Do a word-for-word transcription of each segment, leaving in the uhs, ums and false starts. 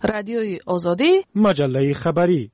رادیوی آزادی، مجله خبری.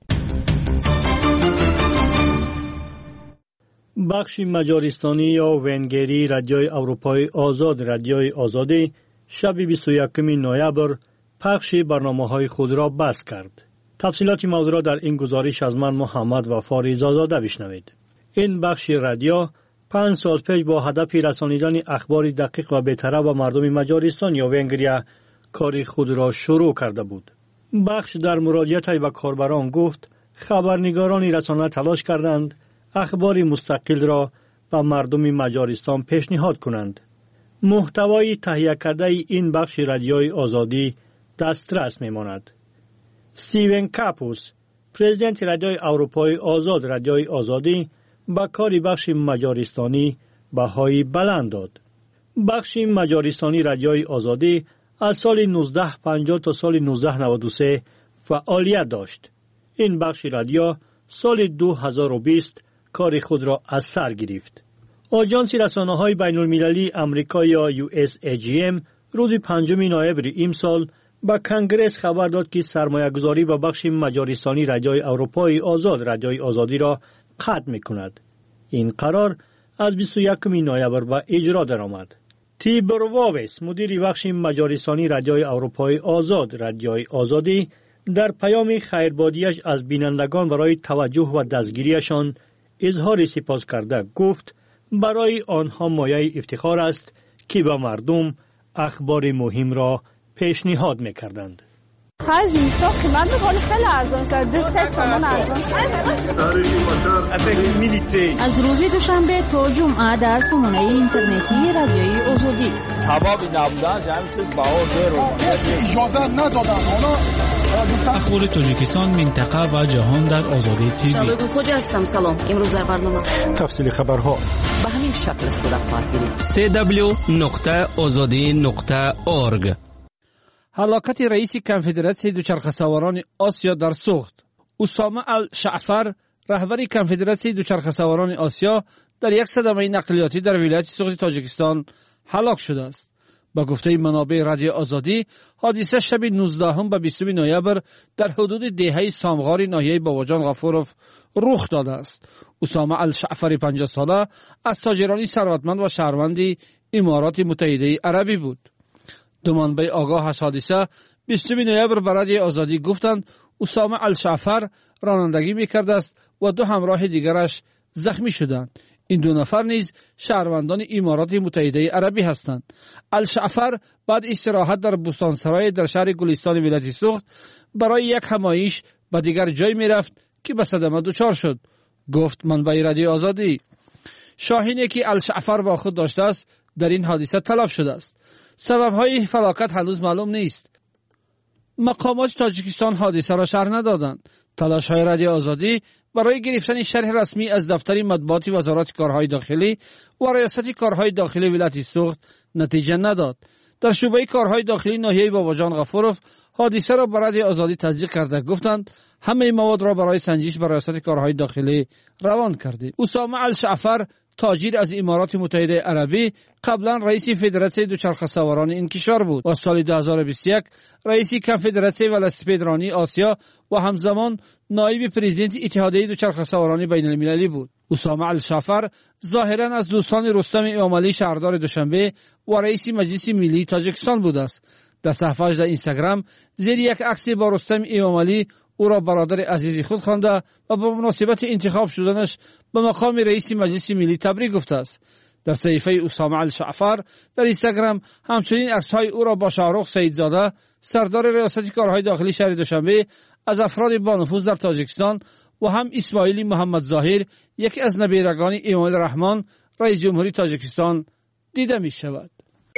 بخش مجارستانی یا ونگری رادیوی اروپای آزاد رادیوی آزادی شب بیست و یکم نوامبر پخش برنامه‌های خود را بس کرد. تفصیلات موضوع را در این گزارش از من محمد وفاری زاده بشنوید. این بخش رادیو پنج سال پیش با هدف رسانیدن اخبار دقیق و به‌طرف به مردم مجارستان یا ونگریا کار خود را شروع کرده بود. بخش در مراجعت به کاربران گفت خبرنگاران رسانه تلاش کردند اخبار مستقل را به مردم مجارستان پیشنهاد کنند. محتوای تهیه کرده این بخش رادیوی آزادی دسترس می‌ماند. استیون کاپوس، پرزیدنت رادیوی اروپای آزاد رادیوی آزادی، با کار بخش مجارستانی بهای بلند داد. بخش مجارستانی رادیوی آزادی از سال نوزده پنجاه تا سال نوزده نود و سه فعالیت داشت. این بخش رادیو سال دو هزار و بیست کار خود را از سر گرفت. آژانس رسانه‌های بین‌المللی آمریکا یا یو اس ای جی ام روز پنجم نوامبر امسال با کنگره خبر داد که سرمایه‌گذاری به بخش مجارستانی رادیوی اروپای آزاد رادیوی آزادی را قطع می‌کند. این قرار از بیست و یکم نوامبر به اجرا درآمد. تیبور واویس، مدیر بخش مجارستانی رادیوی اروپای آزاد رادیوی آزادی، در پیام خیربادیش از بینندگان برای توجه و دستگیریشان اظهار سپاس کرده گفت برای آنها مایه افتخار است که به مردم اخبار مهم را پیشنهاد می‌کردند. فرض نیست قیمت می‌کنه خیلی ارزان است. سه تومان ارزان از روز دوشنبه تا جمعه در سامانه اینترنتی رادیوی آزادی ثوابی نبودن همین باور رو اجازه ندادن. حالا اخبار تاجیکستان، منطقه و جهان در آزادی تیوی. شباب خوش هستم. سلام. امروز در برنامه تفصیل خبرها به همین شکل صورت خواهد گرفت. سی دبلیو نقطه آزادی نقطه اورگ. هلاکت رئیس کنفدراسیون دوچرخه‌سواران آسیا در سوخت. اسامه الشعفر، رهبر کنفدراسیون دوچرخه‌سواران آسیا، در یک صدمه نقلیاتی در ولایت سوخت تاجیکستان هلاک شده است. با گفته منابع رادیو آزادی، حادثه شب نوزدهم به بیستم نوامبر در حدود دهه سامغار ناحیه باواجان غفوروف رخ داده است. اسامه الشعفر پنجاه ساله از تاجران ثروتمند و شهروند امارات متحده عربی بود. دو منبع آگاه از حادثه بیستم نوامبر به رادیو آزادی گفتند اسامه الشعفر رانندگی می‌کرد است و دو همراه دیگرش زخمی شدند. این دو نفر نیز شهروندان امارات متحده عربی هستند. الشعفر بعد استراحت در بوستانسرای در شهر گلستان ولایت سوخت برای یک همایش به دیگر جای می‌رفت که به صدمه دچار شد، گفت منبع رادیو آزادی. شاهینی که الشعفر با خود داشته است در این حادثه تلف شده است. سبب‌های فلاکت هنوز معلوم نیست. مقامات تاجیکستان حادثه را شرح ندادند. تلاش‌های رادیو آزادی برای گرفتن شرح رسمی از دفتر مطبوعات وزارت کارهای داخلی و ریاست کارهای داخلی ولایت سوخت نتیجه نداد. در شعبه کارهای داخلی ناحیه باواجان غفوروف حادثه را به رادیو آزادی تصدیق کرده گفتند همه مواد را برای سنجش به ریاست کارهای داخلی روان کردیم. اسامه الشعفر، تاجر از امارات متحده عربی، قبلا رئیس فدراسیون دوچرخه‌سواران این کشور بود و سال دو هزار و بیست و یک رئیس کنفدراسیون ولسپیدرانی آسیا و همزمان نایب پرزیدنت اتحادیه دوچرخه‌سواران بین‌المللی بود. اسامه الشعفر ظاهرا از دوستان رستم امامعلی شهردار دوشنبه و رئیس مجلس ملی تاجیکستان بود است. در صفحه‌اش در اینستاگرام زیر یک عکس با رستم امامعلی او را برادر عزیزی خود خوانده و با مناسبت انتخاب شدنش به مقام رئیس مجلس ملی تبریک گفته است. در صحیفه اسامه الشعفر در اینستاگرام همچنین عکس‌های او را با شاهرخ سیدزاده، سردار ریاست کارهای داخلی شهر دوشنبه، از افراد با نفوذ در تاجیکستان و هم اسماعیل محمد ظاهر، یکی از نبیرگان امام رحمان رئیس جمهوری تاجیکستان دیده می شود.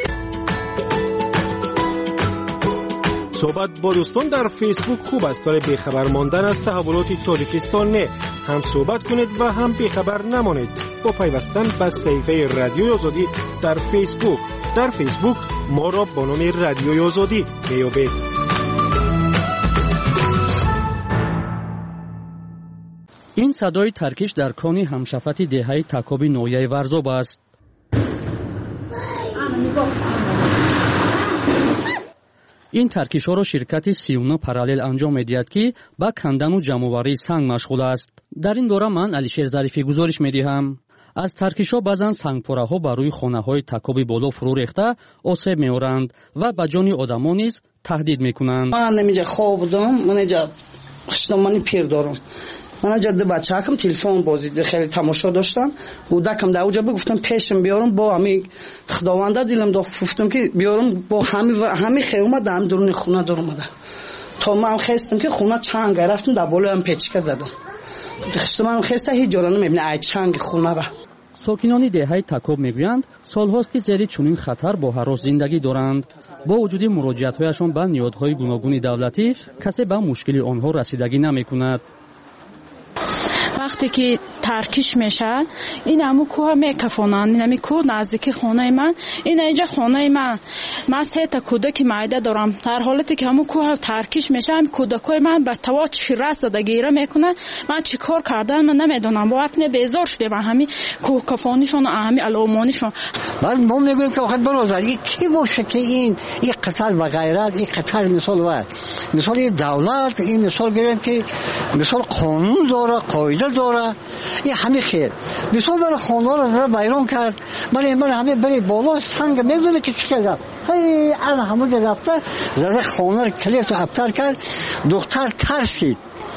صحبت با دوستان در فیسبوک خوب است، برای بیخبر ماندن از تحولات تاجیکستان نه. هم صحبت کنید و هم بیخبر نمانید با پیوستن به صفحه رادیو آزادی در فیسبوک. در فیسبوک ما را با نام رادیو آزادی میابید. این صدای ترکش در کانی همشفت دهه تکابی نویه ورزاب است. این ترکیش‌ها شرکت سی و نه پارالل انجام می‌دهد که با کندن و جمع‌آوری سنگ مشغول است. در این دوره من علیشیر ظریفی گزارش می‌دهم. از ترکیش‌ها بعضن سنگپاره‌ها بر روی خانه‌های تکابی بالا فرو ریخته آسیب می‌آورند و به جان آدم‌ها نیز تهدید می‌کنند. من نمی‌جا خواب بودم، من اینجا خشتمانی پیر دارم. من جد بچه‌کم تلفن بازی خیلی تماشا داشتم. کودکم در اونجا گفتم پیشم بیارم با همین خداونده دلم داخت گفتم که بیارم با همین همین خیمه دم درون خونه در اومده. تا من خواستم که خونه چنگ رفتم در بالای هم پیچکه زدم. خشتم من خسته هیچ جا نمی‌بینه ای چنگ خونه را. ساکنان دههای تکاب میگویند سالهاست که زیر چنین خطر با هراس زندگی دارند. با وجود مراجعت‌هایشان به نهادهای گوناگون دولتی کسی به مشکل آنها رسیدگی نمی‌کند. وقتی که ترکیش میشه این همو کوه میکفونن، این همی کوه نزدیک خانه من، این اینجا خانه من. من سه تا کودک معده دارم. در حالتی که همو کوه ترکیش میشه هم کودکای من به توا چیره زده گیره میکنه. من چیکار کردم من نمیدونم. باید نه بیزار شده من همین کوه کفانیشون و همین علامانیشون. بعد ما میگویم که آخر برادر این کی باشه که این این قتل و غیرت این قتل مثال و مثال دولت این مثال گیریم که مثال قانون داره قاعده داره این همه خیر مثال برای خانوار را زده بیرون کرد برای من همه بری بالا سنگ میدونه که چی کرد هی الان همه رفته زده خانوار کلیر تو ابتر کرد دختر ترسید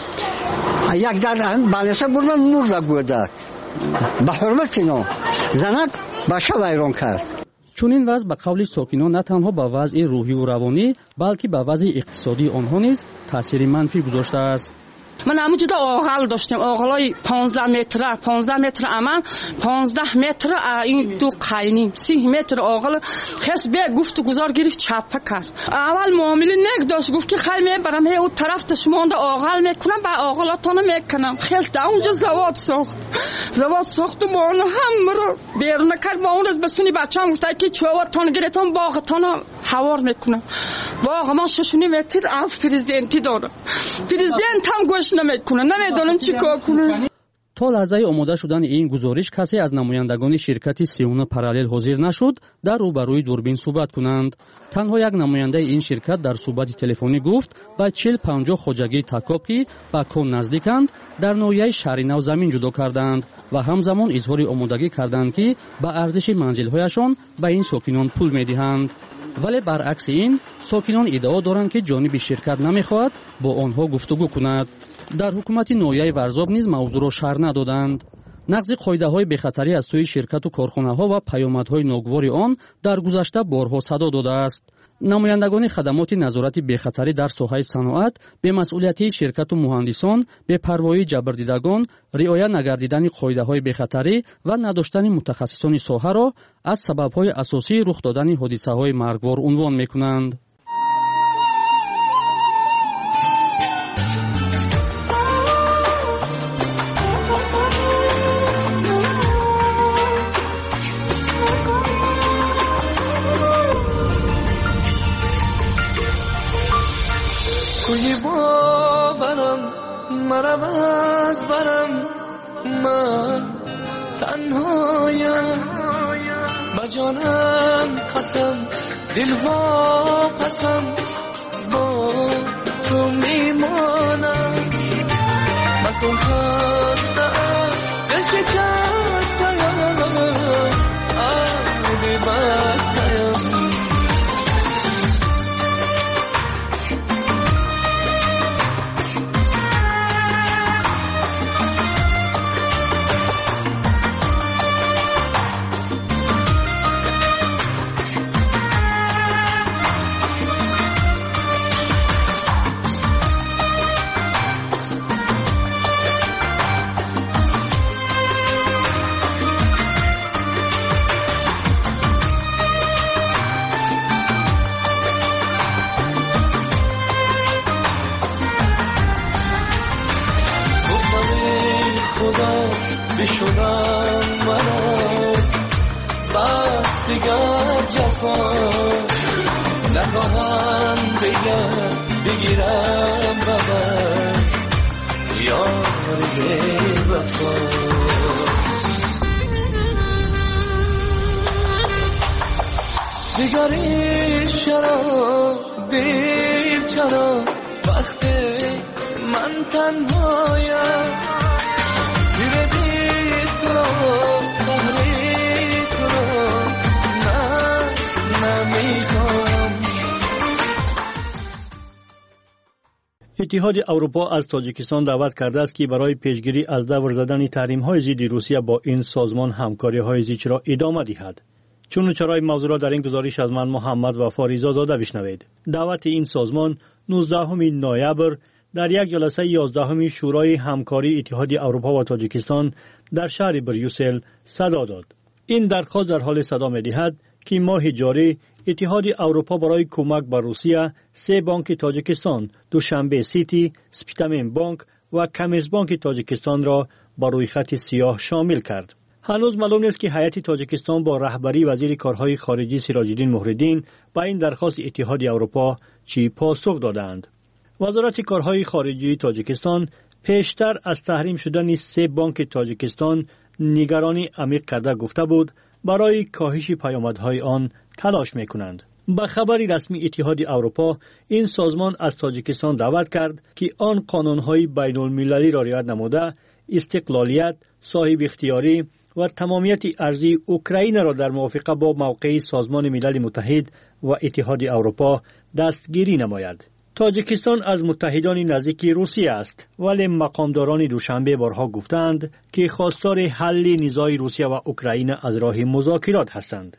یک در هم بالسه بردن مرد گوده به حرمت اینا زنک باشه بیرون کرد. چون این وضع به قول ساکنان نه تنها به وضع روحی و روانی بلکه به وضع اقتصادی آنها نیز تاثیر منفی گذاشته است. من همونجا آغل داشتم آغلای پانزده متر پانزده متر امن پانزده متر این دو قاینیم سی متر آغل خس به گفت و گذار گرفت چپه کرد. اول معامله نگ داشت گفت که خیلی میبرم هی اون طرف تشمانده آغل میکنم با آغلاتانو میکنم خیلی در اونجا زواد ساخت زواد ساخت و ما هم رو بیرون کرد. با اون از بسونی بچه هم گفته که چواتان گرفتم باغتانو حوار میکنم. باغ ما ششونی متر از پرزیدنتی داره پرزیدنت هم گوش نمیکنه نمیدونم چی کار کنه. تا لحظه آماده شدن این گزارش کسی از نمایندگان شرکت سی و نه پارالل حاضر نشد در روبروی دوربین صحبت کنند. تنها یک نماینده این شرکت در صحبت تلفنی گفت با چهل پنجاه خواجگی تکاب که به کام نزدیکند در ناحیه شهر نو زمین جدا کردند و همزمان اظهار آمادگی کردند که به ارزش منزل‌هایشان به این ساکنان پول می‌دهند. ولی برعکس این ساکنان ادعا دارند که جانب شرکت نمی‌خواهد با آنها گفتگو کند. در حکومت ناحیه ورزاب نیز موضوع را شرح ندادند. نقض قاعده‌های بخطری از سوی شرکت و کارخانه‌ها و پیامدهای ناگوار آن در گذشته بارها صدا داده است. نمایندگان خدمات نظارت بخطری در ساحه صنعت به مسئولیت شرکت و مهندسان به پروایی جبردیدگان رعایت نگردیدن قاعده‌های بخطری و نداشتن متخصصان ساحه را از سبب‌های اساسی رخ دادن حادثه‌های مرگبار عنوان می‌کنند. کوی باورم مرم از برم من تنهایم با جانم قسم دلها قسم با تو میمانم مکن خستم بشکستم آبی بستم بشونم منو بس دیگر جفا نخواهم بگم بگیرم ببر یار بی وفا دیگری شراب دیر چرا وقتی من تنهایم زیر دید کنم تحریک کنم نه نمیخوام. اتحاد اروپا از تاجیکستان دعوت کرده است که برای پیشگیری از دور زدن تحریم‌های ضد روسیه با این سازمان همکاری‌های زیچ را ادامه دهد. چون چرای موضوع را در این گزارش از من محمد وفا رضا زاده بشنوید. دعوت این سازمان نوزدهم نوامبر در یک جلسه یازدهم شورای همکاری اتحاد اروپا و تاجیکستان در شهر بریوسل صدا داد. این درخواست در حال صدا می‌دهد که ماه جاری اتحاد اروپا برای کمک به روسیه سه بانک تاجیکستان، دوشنبه سیتی، سپیتامین بانک و کمیرس بانک تاجیکستان را بر روی خط سیاه شامل کرد. هنوز معلوم نیست که هیئت تاجیکستان با رهبری وزیر کارهای خارجی سراج‌الدین مهرالدین به این درخواست اتحاد اروپا چی پاسخ دادند. وزارت کارهای خارجی تاجیکستان پیشتر از تحریم شدن سه بانک تاجیکستان نگرانی عمیق کرده گفته بود برای کاهش پیامدهای آن تلاش می‌کنند. با خبری رسمی اتحاد اروپا این سازمان از تاجیکستان دعوت کرد که آن قانون‌های بین‌المللی را رعایت نموده استقلالیت، صاحب اختیاری و تمامیت ارضی اوکراین را در موافقه با موقع سازمان ملل متحد و اتحاد اروپا دستگیری نماید. تاجیکستان از متحدان نزدیک روسیه است، ولی مقامداران دوشنبه بارها گفتند که خواستار حل نزاع روسیه و اوکراین از راه مذاکرات هستند.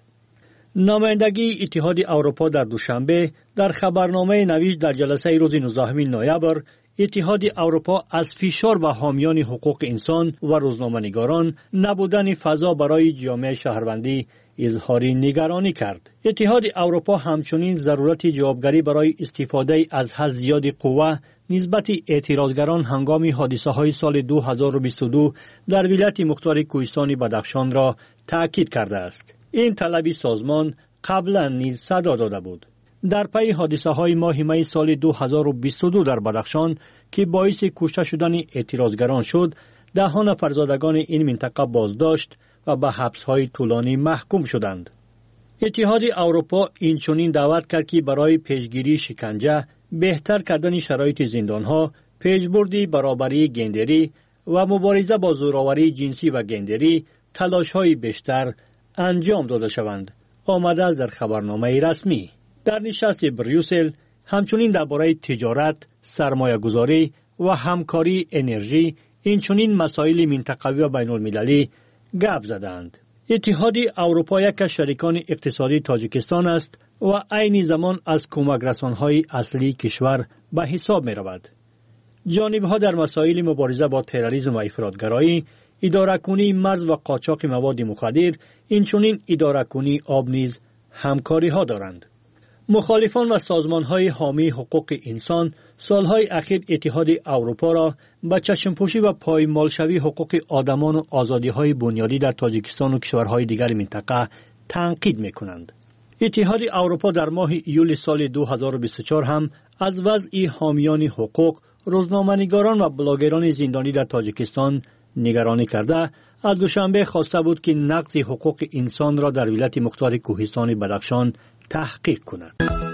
نمایندگی اتحاد اروپا در دوشنبه در خبرنامه نوشت در جلسه روز نوزدهم نوامبر اتحاد اروپا از فشار به حامیان حقوق انسان و روزنامه‌نگاران نبودن فضا برای جامعه شهروندی اظهار نگرانی کرد. اتحاد اروپا همچنین ضرورت جوابگری برای استفاده از حد زیاد قوه نسبت اعتراضگران هنگام حادثه‌های سال دو هزار و بیست و دو در ولایت مختار کوهستان بدخشان را تأکید کرده است. این طلب سازمان قبلا نیز صدا داده بود. در پی حادثه‌های ماه می سال دو هزار و بیست و دو در بدخشان که باعث کشته شدن اعتراضگران شد، ده نفر زادگان این منطقه بازداشت و به حبس‌های طولانی محکوم شدند. اتحاد اروپا اینچنین دعوت کرد که برای پیشگیری شکنجه، بهتر کردن شرایط زندان‌ها، پیشبرد برابری گندری و مبارزه با زوراوری جنسی و گندری تلاش‌های بیشتر انجام داده شوند. آمده است در خبرنامه رسمی. در نشست بریوسل همچنین درباره تجارت، سرمایه‌گذاری و همکاری انرژی اینچنین مسائل منطقوی و بین‌المللی گپ زدند. اتحاد اروپا یک از شریکان اقتصادی تاجیکستان است و عین زمان از کمک رسان‌های اصلی کشور به حساب می‌رود. جانب‌ها در مسائل مبارزه با تروریسم و افراطگرایی، اداره‌کنی مرز و قاچاق مواد مخدر، اینچنین اداره‌کنی آب نیز همکاری‌ها دارند. مخالفان و سازمان‌های حامی حقوق انسان سالهای اخیر اتحاد اروپا را به چشم‌پوشی و پایمالشوی حقوق آدمان و آزادی‌های بنیادی در تاجیکستان و کشورهای دیگر منطقه تنقید می‌کنند. اتحاد اروپا در ماه ایول سال دو هزار و بیست و چهار هم از وضع حامیان حقوق، روزنامه‌نگاران و بلاگران زندانی در تاجیکستان نگرانی کرده از دوشنبه خواسته بود که نقض حقوق انسان را در ولایت مختار کوهستان بدخشان تحقیق کند.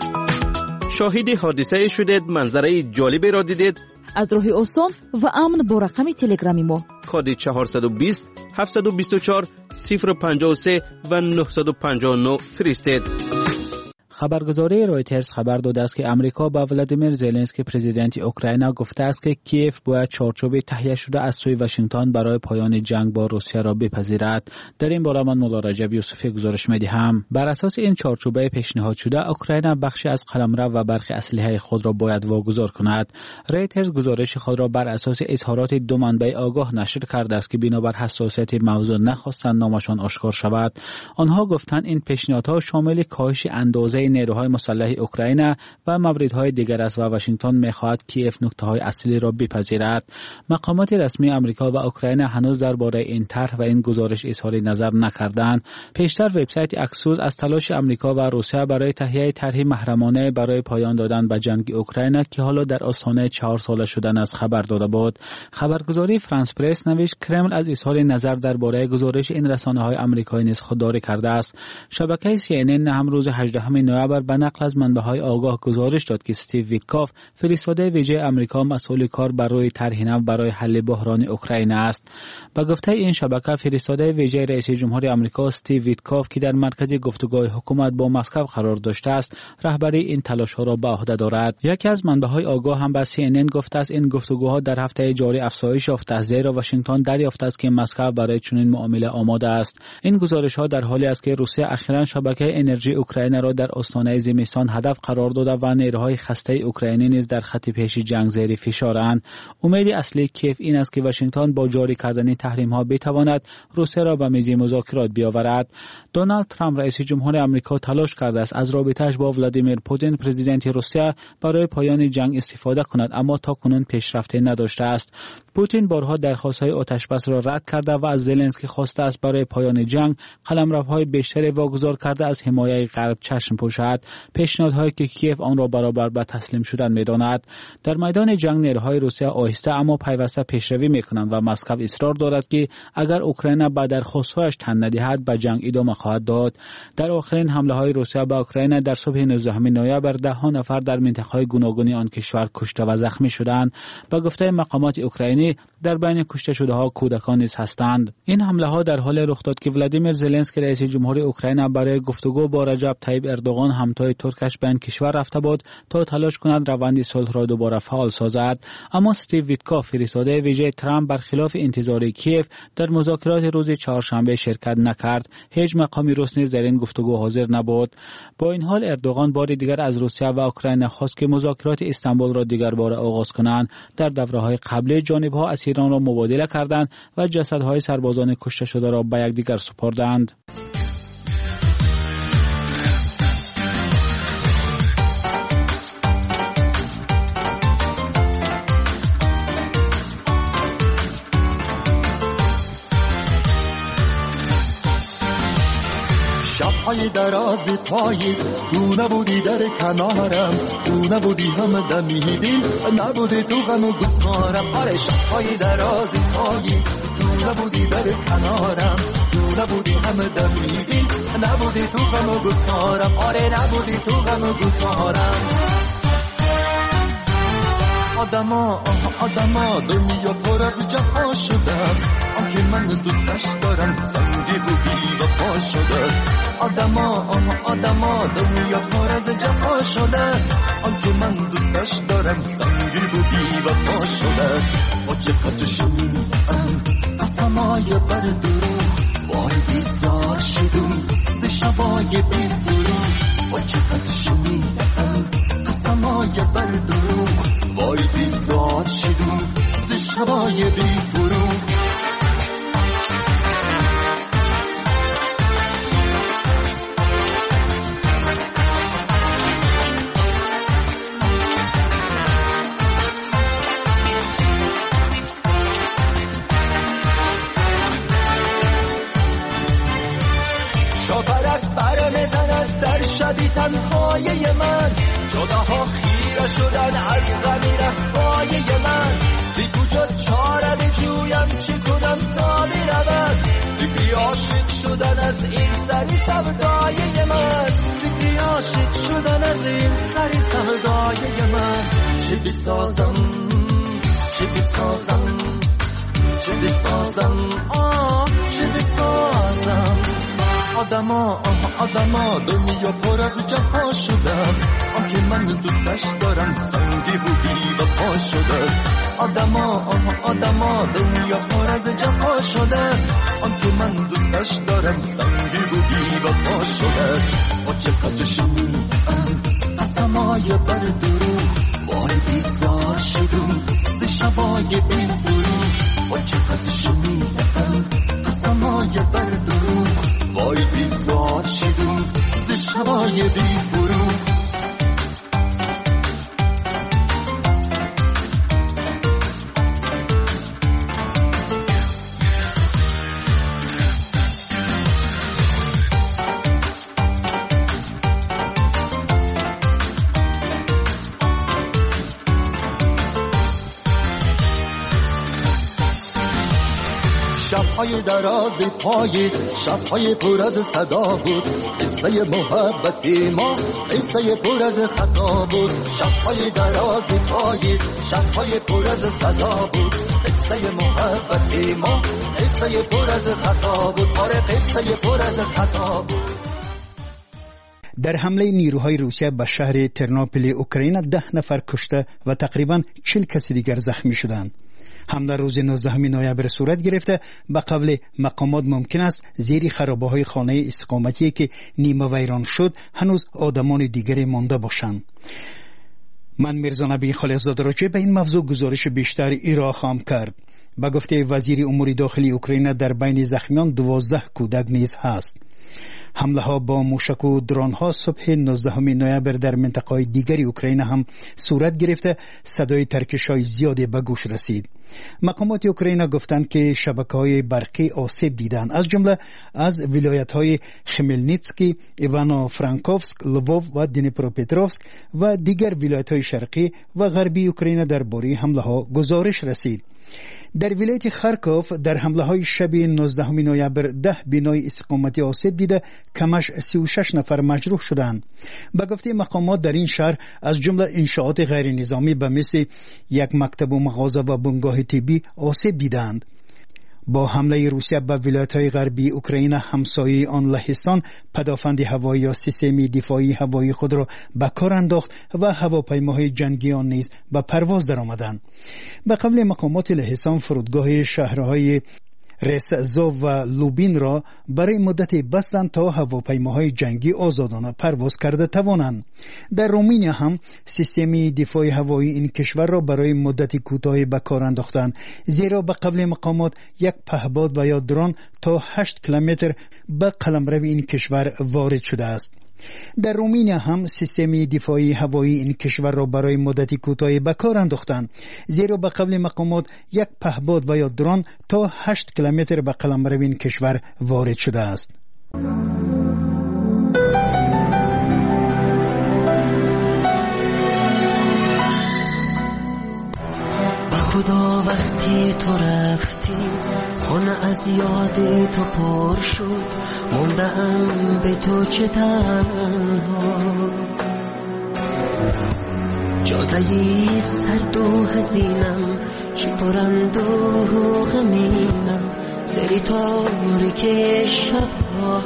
شاهد حادثه شدید، منظره جالبی را دیدید؟ از راه آسان و امن با رقم تلگرامی ما کد چهارصد و بیست هفتصد و بیست و چهار صفر پنجاه و سه و نهصد و پنجاه و نه فرستید. خبرگزاری رویترز خبر داده است که امریکا با ولادیمیر زلنسکی پرزیدنت اوکراین گفته است که کیف باید چارچوب تهیه شده از سوی واشنگتن برای پایان جنگ با روسیه را بپذیرد. در این باره من مولا رجب یوسفی گزارش می‌دهم. بر اساس این چارچوب پیشنهاد شده اوکراین بخشی از قلمرو و برخی اسلحه خود را باید واگذار کند. رویترز گزارش خود را بر اساس اظهارات دو منبع آگاه نشر کرده است که بنابر حساسیت موضوع نخواستند نامشان آشکار شود. آنها گفتند این پیشنهادها شامل کاهش اندازه نیروهای مسلح اوکراین و موردهای دیگر است و واشنگتن می‌خواهد کیف نکته‌های اصلی را بپذیرد. مقامات رسمی آمریکا و اوکراین هنوز درباره این طرح و این گزارش اظهار نظر نکردند. پیشتر وبسایت اکسوس از تلاش آمریکا و روسیه برای تهیه طرحی محرمانه برای پایان دادن به جنگ اوکراین که حالا در آستانه چهار ساله شدن است خبر داده بود. خبرگزاری فرانس پرس نوشت کرمل از اظهار نظر درباره گزارش این رسانه‌های آمریکایی نیز خودداری کرده است. شبکه سی ان ان هم روز هجدهم نوامبر به نقل از منبع‌های آگاه گزارش داد که استیو ویتکاف فرستاده ویژه آمریکا مسئول کار بر روی طرح نو برای حل بحران اوکراین است. با گفته این شبکه فرستاده ویژه رئیس جمهور آمریکا استیو ویتکاف که در مرکز گفتگوهای حکومت با مسکو قرار داشته است، رهبری این تلاش‌ها را به عهده دارد. یکی از منبع‌های آگاه هم به سی ان ان گفته است این گفتگوها در هفته جاری افزایش یافته، زیرا واشنگتن دریافت است که مسکو برای چنین معامله آماده است. این گزارش‌ها در حالی است که روسیه اخیراً شبکه انرژی اوکراین را در آستانه زمستان هدف قرار داده و نیروهای خسته اوکراینی نیز در خط پیش جنگ زیر فشارند. امید اصلی کیف این است که واشنگتن با جاری کردن تحریم‌ها بتواند روسیه را به میز مذاکرات بیاورد. دونالد ترامپ رئیس جمهور آمریکا تلاش کرده است از رابطه‌اش با ولادیمیر پوتین پرزیدنت روسیه برای پایان جنگ استفاده کند، اما تاکنون پیشرفتی نداشته است. پوتین بارها درخواست‌های آتشبس را رد کرده و از زلنسکی خواسته است برای پایان جنگ قلمروهای بیشتری واگذار کرده از حمایت غرب چشم پوشد، پیشنهادهایی که کیف آن را برابر به تسلیم شدن می‌داند. در میدان جنگ نیروهای روسیه آهسته اما پیوسته پیشروی می‌کنند و مسکو اصرار دارد که اگر اوکراین به درخواست‌هایش تن ندهد به جنگ ادامه خواهد داد. در آخرین حمله‌های روسیه به اوکراین در صبح نوزدهم نوامبر ده ها نفر در منطقه‌های گوناگون آن کشور کشته و زخمی شدند. با گفته مقامات اوکراینی در بین کشته شده‌ها کودکان نیز هستند. این حمله‌ها در حال رخ داد که ولادیمیر زلنسکی رئیس جمهور اوکراین برای گفتگو با رجب طیب اردوغان همتای ترکش به این کشور رفته بود تا تلاش کند روند صلح را دوباره فعال سازد. اما استیو ویتکاف فرستاده ویژه ترامپ برخلاف انتظار کیف در مذاکرات روز چهارشنبه شرکت نکرد. هیچ مقامی روس نیز در این گفتگو حاضر نبود. با این حال اردوغان بار دیگر از روسیه و اوکراین خواست که مذاکرات استانبول را دیگر بار آغاز کنند. در دوره‌های قبلی جانب‌ها اسیران را مبادله کردند و جسدهای سربازان کشته شده را به یکدیگر سپردند. شب‌های دراز پاییز تو نبودی در کنارم، تو نبودی هم دمیدین، نبودی تو غم و گسارم. آره شب‌های دراز پاییز تو نبودی در کنارم، تو نبودی هم دمیدین، نبودی تو غم و گسارم. آره نبودی تو غم و گسارم. آدما آدما دنیا پر از جفا شده، آنکه من دوستش دارم سنگی و بی وفا شده. آدما آدما دنیا پر از جفا شده، آنکه من دوستش دارم سنگی و بی وفا شده. با چقدر شنیدم قسمای بر دروغ، وای بیزار شدم ز شبای بی فروغ. با چقدر شنیدم قسمای بر دروغ، وای بیزار شدم ز شبای بی فروغ. شاپرک بر میزند در شبی تنهای من، جداها خیره شدن از غمی رفای من. بی کجا چاره بجویم چی کنم تا برود، فکری عاشق شدن از این سری سودای من. فکری عاشق شدن از این سری سودای من. چی بسازم چی بسازم چی بسازم آه چی بسازم. آدما آدما دنیا پر از جفا شده، آنکه من دوستش دارم سنگی و بی وفا شده. آدما آدما دنیا پر از جفا شده، آنکه من دوستش دارم سنگی و بی وفا شده. با چقدر شنیدم قسمای بر دروغ، وای بیزار شدم ز شبای بی فروغ. با چقدر شنیدم قسمای بر دروغ، وای بیزار شدم ز شبای بی فروغ. شبهای دراز پاییز، شبهای پر از صدا بود. قصه محبتی ما قصه پر از خطا بود. شبهای دراز پاییز، شبهای پر از صدا بود. قصه محبتی ما قصه پر از خطا بود. آره قصه پر از خطا بود. در حمله نیروهای روسیه به شهر ترنوپیل اوکراین ده نفر کشته و تقریباً چهل کسی دیگر زخمی شدند. حمله روز نوزدهم نوامبر صورت گرفته. به قول مقامات ممکن است زیر خرابه‌های خانه استقامتی که نیمه ویران شد هنوز آدمان دیگری مانده باشند. من میرزا نبی خالقزاده راجع به این موضوع گزارش بیشتر ایرا خواهم کرد. به گفته وزیر امور داخلی اوکراین در بین زخمیان دوازده کودک نیز هست. حمله ها با موشک و درون ها صبح نوزدهم نوامبر در منطقه دیگری اوکراین هم صورت گرفته. صدای ترکش های زیادی به گوش رسید. مقامات اوکراین گفتند که شبکه های برقی آسیب دیدند، از جمله از ولایت های خمیلنیتسکی، ایوانو فرانکوفسک، لووو و دنیپروپتروفسک و دیگر ولایت های شرقی و غربی اوکراین درباره حمله ها گزارش رسید. در ولایت خارکوف در حمله های شب نوزدهم نوامبر ده بنای استقامتی آسیب دیده، کمش سی و شش نفر مجروح شدند. به گفته مقامات در این شهر از جمله انشاءات غیر نظامی به مثل یک مکتب و مغازه و بنگاه طبی آسیب دیدند. با حمله روسیه به ولایت‌های غربی اوکراین همسایه آن لهستان پدافند هوایی یا سیستم دفاعی هوایی خود را به کار انداخت و هواپیماهای جنگی آن نیز به پرواز درآمدند. به قول مقامات لهستان فرودگاه شهرهای رسزو و لوبین را برای مدتی بستند تا هواپیماهای جنگی آزادانه پرواز کرده توانند. در رومانیا هم سیستم دفاع هوایی این کشور را برای مدتی کوتاهی به کار انداختند، زیرا به قبل مقامات یک پهپاد و یا درون تا هشت کیلومتر به قلمرو این کشور وارد شده است. در رومانیا هم سیستم دفاعی هوایی این کشور را برای مدتی کوتاهی به کار انداختند، زیرا به قبل مقامات یک پهپاد و یا درون تا هشت کیلومتر به قلمرو این کشور وارد شده است. خدا وقتی تو رفتی خونه از یاد تو پر شد، موندم به تو چه تنها. جادهی سرد و حزینم چی پرند و غمینم سری تاریک شبها.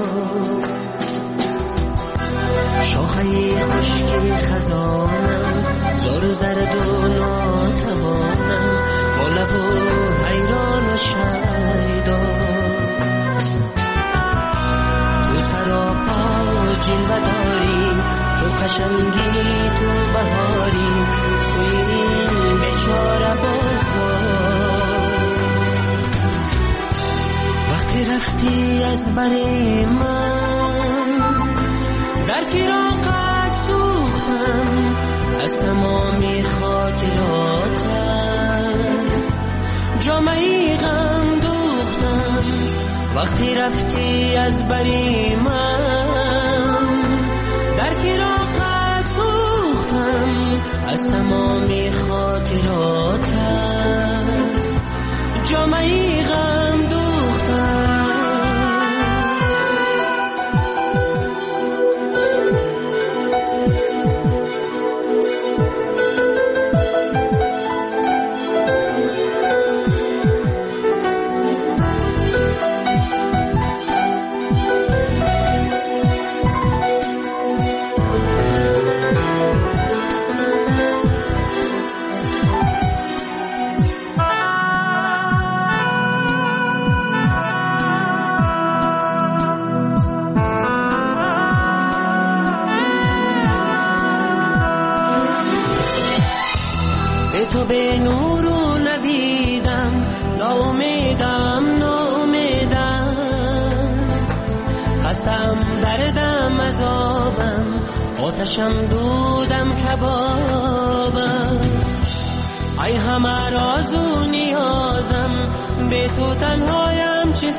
شاخه خشک خزانم زار و زرد و ناتوانم با لب و حیران و شیدا. تو سراپا جلوه داری، تو خشمگی، تو بهاری، سوی این بیچاره بازار. وقتی رفتی از بر من در فراقت سوختم، از تمامی خاطراتم جامعی غم دوختم. وقتی رفتی از بری من در فراقت سوختم، از تمامی خاطراتم جامعی غم دوختم. تو به نور و نویدم، ناامیدم ناامیدم، خستم دردم عذابم، آتشم دودم کبابم. ای همه راز و نیازم، به تو تنهایم چه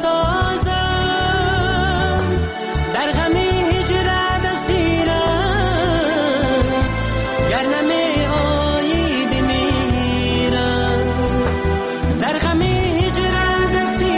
سازم. در غم هجرت اسیرم، گر نمی آیی بمیرم. در غم هجرت اسیرم،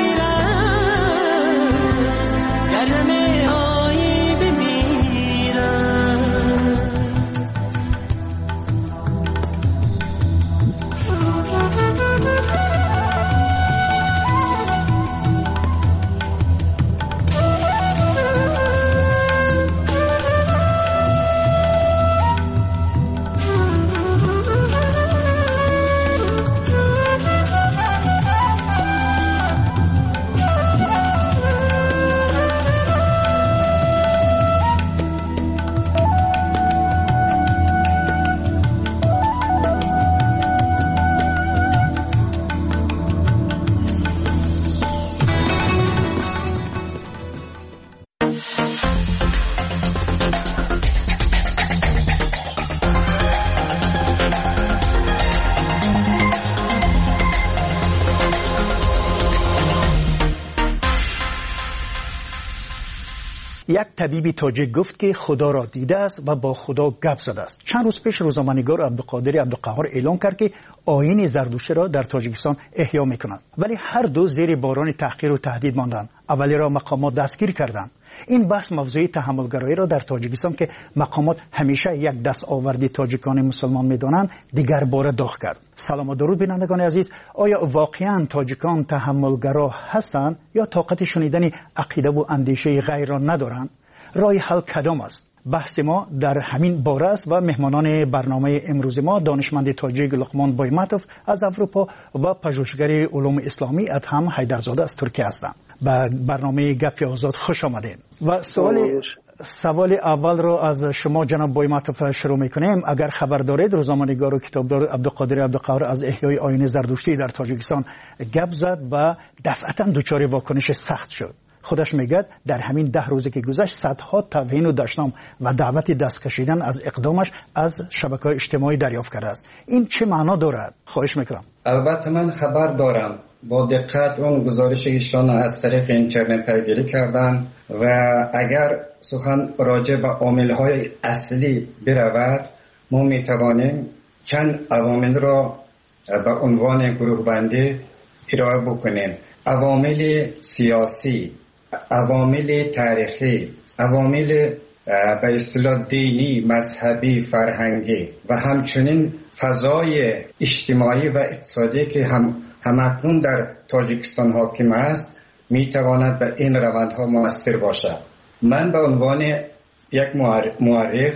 یک طبیب تاجیک گفت که خدا را دیده است و با خدا گپ زده است. چند روز پیش روزنامه‌نگار عبدالقادر عبدالقهار اعلام کرد که آیین زردشتی را در تاجیکستان احیا میکنند، ولی هر دو زیر باران تحقیر و تهدید ماندند. اولی را مقامات دستگیر کردند. این بحث موضوع تحملگرایی را در تاجیکستان که مقامات همیشه یک دست آوردی تاجیکان مسلمان میدانند دیگر باره داغ کرد. سلام و درود بینندگان عزیز. آیا واقعا تاجیکان تحملگرا هستند یا طاقت شنیدن عقیده و اندیشه غیر را ندارند؟ راه حل کدام است؟ بحث ما در همین باره است و مهمانان برنامه امروز ما دانشمند تاجیک لقمان بایمتوف از اروپا و پژوهشگر علوم اسلامی ادهم حیدرزاده از ترکیه هستند. به برنامه گپ آزاد خوش آمدین. و سوال سوال اول را از شما جناب بایمتوف شروع میکنیم. اگر خبر دارید روزنامه‌نگار و کتابدار عبدالقادر عبدالقهار از احیای آیین زردشتی در تاجیکستان گپ زد و دفعتا دچار واکنش سخت شد. خودش میگه در همین ده روزی که گذشت صدها توهین و دشنام و دعوت دست کشیدن از اقدامش از شبکه‌های اجتماعی دریافت کرده است. این چه معنا دارد؟ خواهش میکنم. البته من خبر دارم. با دقت اون گزارش ایشان از طریق اینترنت پیگیری کردم و اگر سخن راجع به عامل‌های اصلی برود ما میتوانیم چند عوامل را به عنوان گروه بندی ارائه بکنیم. عوامل سیاسی، عوامل تاریخی، عوامل به اصطلاح دینی، مذهبی، فرهنگی و همچنین فضای اجتماعی و اقتصادی که هم همکنون در تاجیکستان حاکم است میتواند به این روندها مؤثر باشد. من به عنوان یک مورخ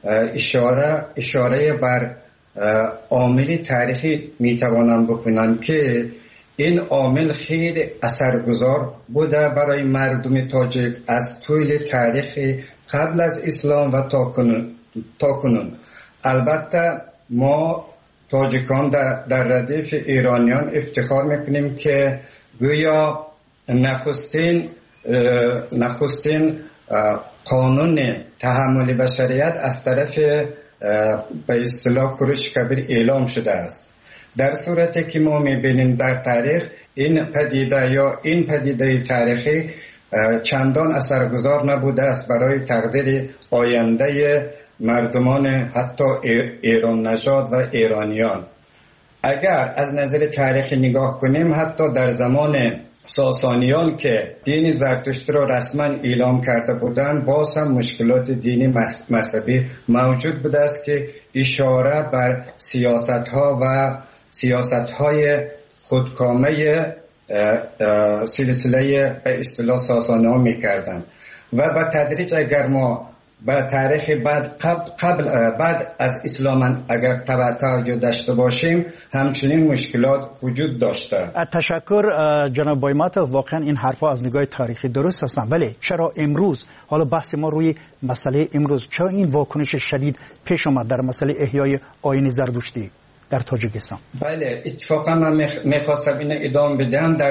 اشاره اشاره بر عامل تاریخی میتوانم بکنم که این عامل خیلی اثرگذار بوده برای مردم تاجیک از طول تاریخ قبل از اسلام و تا کنون. تا کنون. البته ما تاجیکان در, در ردیف ایرانیان افتخار میکنیم که گویا نخستین نخستین قانون تحمل بشریت از طرف به اصطلاح کوروش کبیر اعلام شده است. در صورتی که ما میبینیم در تاریخ این پدیده یا این پدیده تاریخی چندان اثرگذار نبوده است برای تقدیر آینده مردمان حتی ایران نژاد و ایرانیان. اگر از نظر تاریخی نگاه کنیم حتی در زمان ساسانیان که دین زرتشت را رسما اعلام کرده بودند باز هم مشکلات دینی مذهبی موجود بوده است که اشاره بر سیاست‌ها و سیاست‌های خودکامه سلسله به اصطلاح ساسانیان می‌کردند و با تدریج اگر ما با تاریخ بعد قبل, قبل بعد از اسلام اگر توجه داشته باشیم همچنین مشکلات وجود داشته. تشکر جناب بایمتوف. واقعا این حرفا از نگاه تاریخی درست هستند، ولی چرا امروز حالا بحث ما روی مسئله امروز چرا این واکنش شدید پیش آمد در مسئله احیای آیین زردشتی در تاجیکستان؟ بله اتفاقا من میخواستم این ادامه بدم. در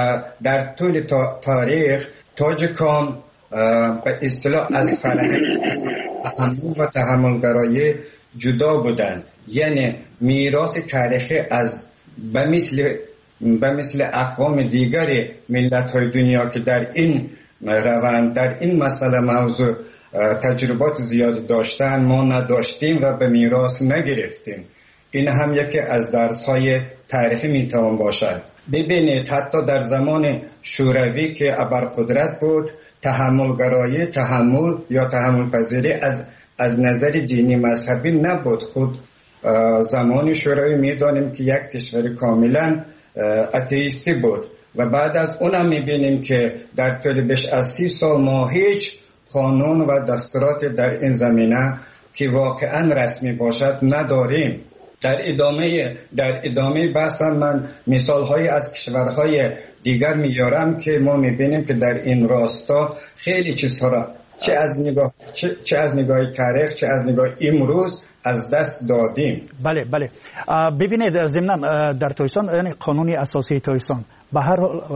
در طول تاریخ تاجیکان به اصطلاح از فرهنگ تحمل و تحملگرایی جدا بودند، یعنی میراث تاریخی از به مثل به مثل اقوام دیگر ملت‌های دنیا که در این روند در این مسئله موضوع تجربات زیاد داشتن ما نداشتیم و به میراث نگرفتیم. این هم یکی از درس‌های تاریخی میتوان باشد. ببینید حتی در زمان شوروی که ابرقدرت بود تحملگرایی تحمل یا تحمل پذیری از از نظر دینی مذهبی نبود. خود زمان شوروی میدانیم که یک کشور کاملا اتئیستی بود و بعد از اونم میبینیم که در طول بیش از سی سال ما هیچ قانون و دستورات در این زمینه که واقعا رسمی باشد نداریم. در ادامه در ادامه بحثم من مثال‌های از کشورهای دیگر میارم که ما میبینیم که در این راستا خیلی چیزها را چه از نگاه چه, چه از نگاه تاریخ چه از نگاه امروز از دست دادیم. بله بله ببینید ضمناً در تاجیکستان یعنی قانون اساسی تاجیکستان به هر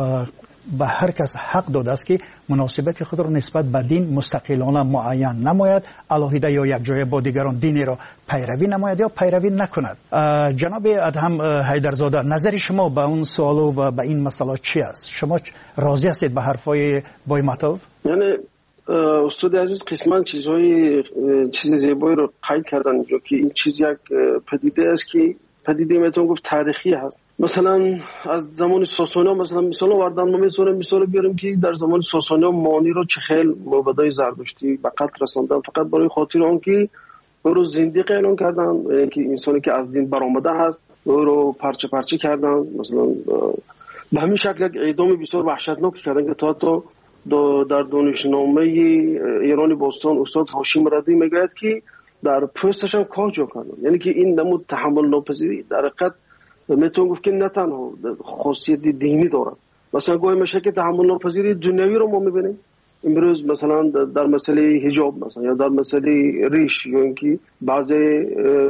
به هر کس حق داده است که مناسبت خود را نسبت به دین مستقلانه معین نماید، علاهیده یا یک جای با دیگران دینی را پیروی نماید یا پیروی نکند. جناب ادهم حیدرزاده نظر شما به اون سوال و به این مسئله چی است؟ شما راضی هستید به حرفای بایمتوف؟ یعنی استاد عزیز قسمان چیزهای چیز زیبایی رو قید کردن اینجا که این چیز یک پدیده است که پدیده میتونم گفت تاریخی هست. مثلا از زمان ساسانی مثلا مثال آوردم، ما میتونیم مثال بیاریم که در زمان ساسانی مانی رو چه خیل مبادای زردشتی به قتل رساندن فقط برای خاطر آن که او رو زندیق اعلان کردن که انسانی که از دین برآمده هست او رو پرچه پرچه کردن. مثلا به همین شکل یک اعدام بسیار وحشتناک کردن که تا تا در دانشنامه ایرانی باستان استاد هاشم ردی میگوید که در پوستش هم کاج کردن. یعنی که این نمود تحمل ناپذیری در حقیقت میتونم گفت که نه تنها خاصیت دینی دارد، مثلا گاهی میشه که تحمل ناپذیری دنیوی رو ما میبینیم امروز مثلا در مسئله حجاب مثلا یا در مسئله ریش یا اینکه بعضی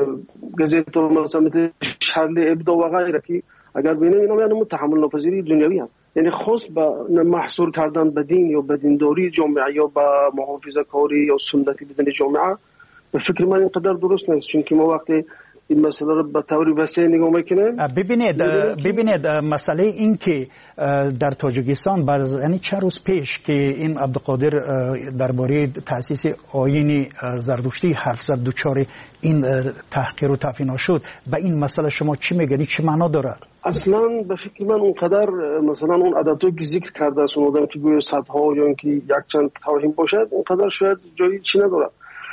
گزیت مثلا مثل شرل ابدا و غیره که اگر ببینیم اینا یعنی تحمل ناپذیری دنیوی هست، یعنی خاص با محصور کردن به دین یا به دینداری جامعه یا به محافظه کاری یا سنتی بدن جامعه به فکر من اینقدر درست نیست، چون که ما وقتی این مسئله رو به طور وسیع نگاه میکنیم. ببینید ببینید مسئله این که در تاجیکستان بعد یعنی چند روز پیش که این عبدالقادر درباره تأسیس آیین زردشتی حرف زد دوچار این تحقیر و تفینا شد، به این مسئله شما چی میگید؟ چه معنا داره؟ اصلا به فکر من اونقدر مثلا اون عددی که ذکر کرده است اون آدم که گویا صدها یا اینکه یک چند توهین باشد اونقدر شاید جایی چی نداره.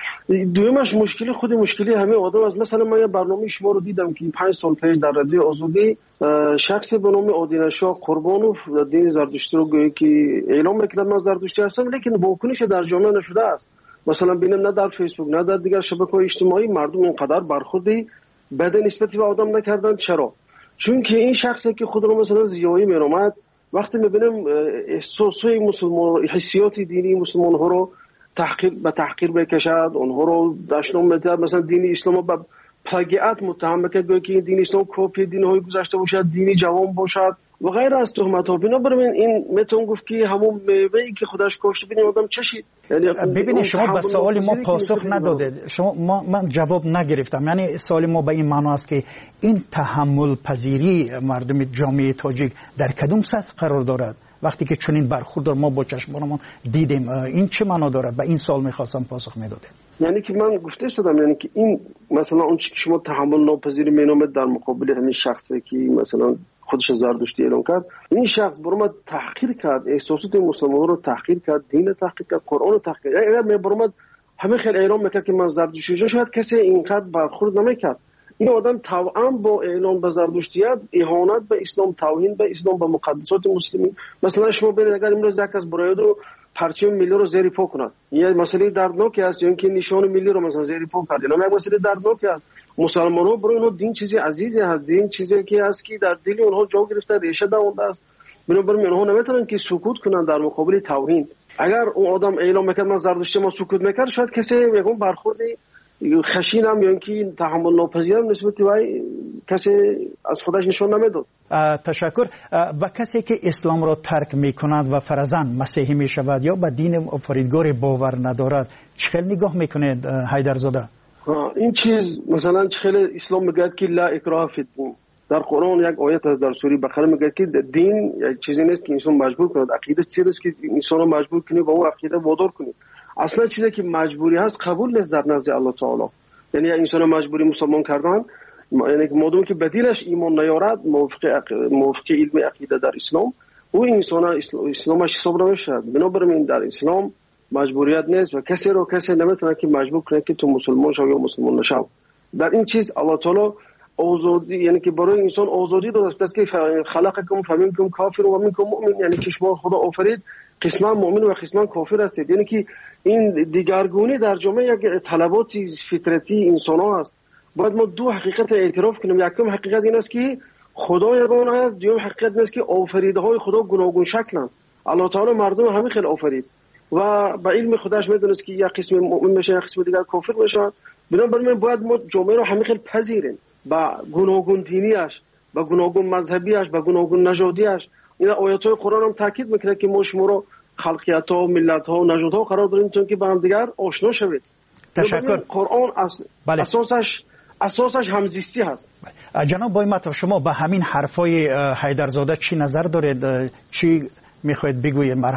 دویمش مشکلی خود مشکلی همه آدم است. مثلا من یه برنامه شما رو دیدم که پنج سال پیش در رادیو آزادی شخص به نام آدینشاه قربانوف دین زردشتی رو گویی که اعلام میکرد من زردشتی هستم، لیکن واکنش در جامعه نشده است. مثلا ببینم نه در فیسبوک نه در دیگر شبکه‌های اجتماعی مردم اینقدر برخوردی بد نسبتی به آدم نکردن. چرا؟ چون که این شخصی که خود رو مثلا زیایی میرامد وقتی میبینم احساسای مسلمان حسیات دینی مسلمان ها رو تحقیر به تحقیر بکشد، اونها رو دشنام می‌دهد، مثلا دین اسلام به پلاگیات متهم بکرد که دین اسلام کپی دین‌های گذشته باشد، دینی جوان باشد و غیر از تهمت‌ها. بنابراین این میتون گفت که همون میوه‌ای که خودش کاشته ببینید آدم چشید. یعنی ببینید شما به سوال ما پاسخ ندادید، شما ما من جواب نگرفتم. یعنی سوال ما به این معنا است که این تحمل پذیری مردم جامعه تاجیک در کدوم سطح قرار دارد؟ وقتی که چنین برخورد ما با چشمانمون دیدیم این چه معنا داره؟ به این سوال می‌خواستم پاسخ میداده. یعنی که من گفته شدم یعنی که این مثلا اون چیزی که شما تحمل ناپذیری مینامید در مقابل همین شخصی که مثلا خودش زردشتی اعلام کرد، این شخص برای ما تحقیر کرد، احساسات مسلمانان رو تحقیر کرد، دین تحقیر کرد، قرآن رو تحقیر کرد. اگر برای ما همه خیلی اعلام میکرد که من زردشتی شدم شاید کسی اینقدر برخورد نمیکرد. این آدم توأم با اعلام به زردشتیت اهانت به اسلام، توهین به اسلام، به مقدسات مسلمین. مثلا شما ببینید اگر امروز یک کس برای رو پرچم ملی رو زیر پا کند، یه مسئله دردناکی است، یا اینکه نشان ملی رو مثلا زیر پا کرد، اینا یک مسئله دردناکی است. مسلمان‌ها برای اونها دین چیزی عزیزی هست، دین چیزی که است که در دل اونها جا گرفته، ریشه دونده است. بنابراین اونها نمیتونن که سکوت کنن در مقابل توهین. اگر اون آدم اعلام میکرد من زردشتی ما سکوت میکرد، شاید کسی یکم برخوردی خشینم یا اینکه تحمل ناپذیرم نسبت به کسی از خودش نشون نمیداد. تشکر. با کسی که اسلام را ترک میکند و فرضاً مسیحی میشود یا به دین آفریدگار باور ندارد چه نگاه میکنید حیدرزاده؟ این چیز مثلا چه اسلام میگه که لا اکراه فی الدین. در قرآن یک آیت از در سوره بقره میگه که دین یک چیزی نیست که انسان مجبور کند، عقیده چیزی است که انسان رو مجبور کنی و او عقیده وادار کنی. اصلا چیزی که مجبوری هست قبول نیست در نزد الله تعالی. یعنی انسان مجبوری مسلمان کردن، یعنی مادام که بدیلش ایمان نیارد موافق عق... موافق علم عقیده در اسلام، او انسان اسلامش حساب نمیشه. بنابراین در اسلام مجبوریت نیست و کسی رو کسی نمیتونه که مجبور کنه که تو مسلمان شو یا مسلمان نشو. در این چیز الله تعالی آزادی، یعنی که برای انسان آزادی داده است که خلقکم فمنکم کافر و منکم مؤمن، یعنی که شما خدا آفرید قسمان مؤمن و قسمان کافر هستید. یعنی که این دیگرگونی در جامعه یک طلبات فطرتی انسان ها است. باید ما دو حقیقت اعتراف کنیم. یکم حقیقت این است که خدا یگانه است، دوم حقیقت این است که آفریده های خدا گوناگون شکلند. الله تعالی مردم همه خیلی آفرید و با علم خودش میدونست که یک قسم مؤمن میشه یک قسم دیگر کافر میشه. بنابراین باید ما جامعه رو همه خیلی پذیریم با گوناگون دینیش، با گوناگون مذهبیش، با گوناگون نژادیش. این آیات قرآن هم تاکید میکنه که ما شما رو خلقیت ها و ملت ها و نژاد ها قرار داریم تا که با هم دیگر آشنا شوید. تشکر. قرآن اس... بله. اساسش اساسش همزیستی هست. بله. جناب بای مطلب شما به همین حرفای حیدرزاده چی نظر دارید؟ چی میخواید بگویید؟ مرحبا.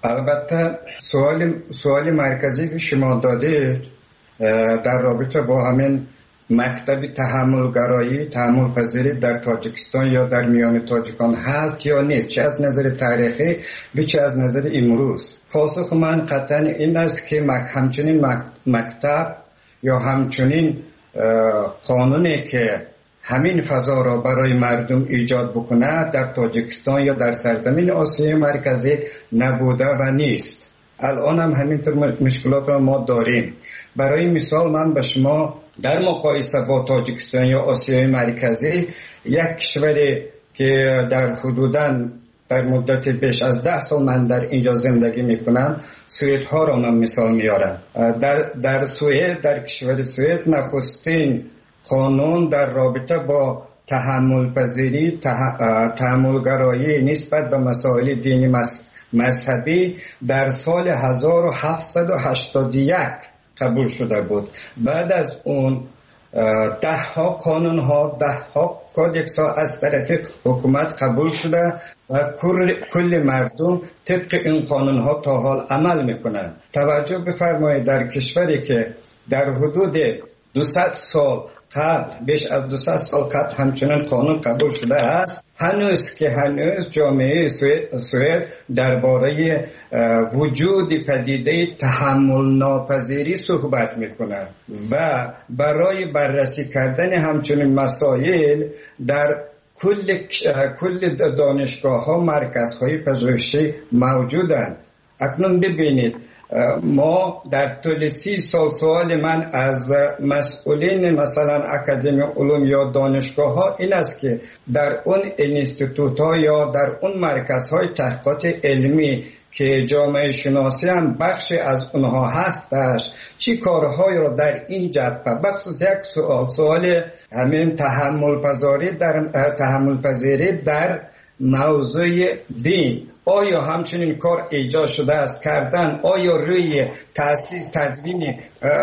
البته سوال سوال مرکزی که شما دادید در رابطه با همین مکتب تحملگرایی تحمل پذیری در تاجیکستان یا در میان تاجیکان هست یا نیست، چه از نظر تاریخی و چه از نظر امروز. پاسخ من قطعا این است که همچنین مکتب یا همچنین قانونی که همین فضا را برای مردم ایجاد بکنه در تاجیکستان یا در سرزمین آسیای مرکزی نبوده و نیست. الان هم همینطور مشکلات را ما داریم. برای مثال من به شما در مقایسه با تاجیکستان یا آسیای مرکزی یک کشوری که در حدوداً در مدت بیش از ده سال من در اینجا زندگی میکنم، سوئد ها را من مثال میارم. در, در سوئد، در کشور سوئد نخستین قانون در رابطه با تحمل پذیری تحملگرایی نسبت به مسائل دینی مذهبی در سال هزار و هفتصد و هشتاد و یک قبول شده بود. بعد از اون ده ها قانون ها ده ها کودکس ها از طرف حکومت قبول شده و کل مردم طبق این قانون ها تا حال عمل میکنند. توجه بفرمایید در کشوری که در حدود دویست سال قبل بیش از دویست سال قبل همچنان قانون قبول شده است، هنوز که هنوز جامعه سوئد درباره وجود پدیده تحمل ناپذیری صحبت میکنند و برای بررسی کردن همچنین مسائل در کل کل دانشگاه ها مرکزهای پژوهشی موجودند. اکنون ببینید ما در طول سی سال سوال من از مسئولین مثلا اکادمی علوم یا دانشگاه ها این است که در اون اینستیتوت ها یا در اون مرکز های تحقیقات علمی که جامعه شناسی هم بخش از اونها هستش چی کارهایی را در این جبهه بخصوص یک سوال سوال همین تحمل پذیری در تحمل پذیری در موضوع دین آیا همچنین کار ایجاد شده است کردن؟ آیا روی تأسیس تدوین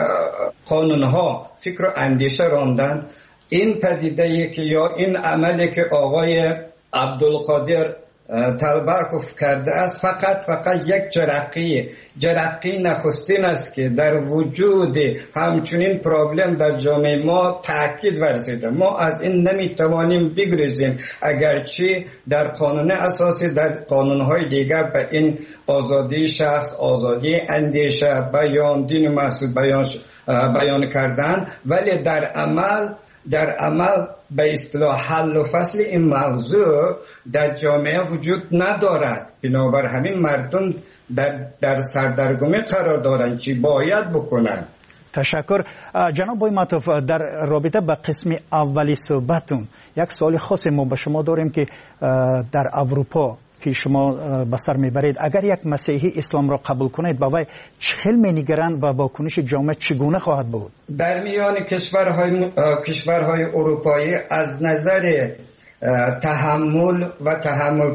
قانونها فکر و اندیشه راندن؟ این پدیده که یا این عملی که آقای عبدالقادر طلبکوف کرده است فقط فقط یک جرقی جرقی نخستین است که در وجود همچنین پرابلم در جامعه ما تاکید ورزیده. ما از این نمیتوانیم بگریزیم اگرچه در قانون اساسی در قانونهای دیگر به این آزادی شخص، آزادی اندیشه، بیان، دین و محسوب بیان, بیان کردن، ولی در عمل در عمل به اصطلاح حل و فصل این موضوع در جامعه وجود ندارد. بنابر همین مردم در, در سردرگمی قرار دارند چی باید بکنن. تشکر. جناب بای مطوف، در رابطه با قسم اولی صحبتون یک سوال خاص ما به شما داریم که در اروپا که شما بسر میبرید اگر یک مسیحی اسلام را قبول کنید با وی چه می‌نگرند و واکنش جامعه چگونه خواهد بود؟ در میان کشورهای کشورهای اروپایی از نظر تحمل و تحمل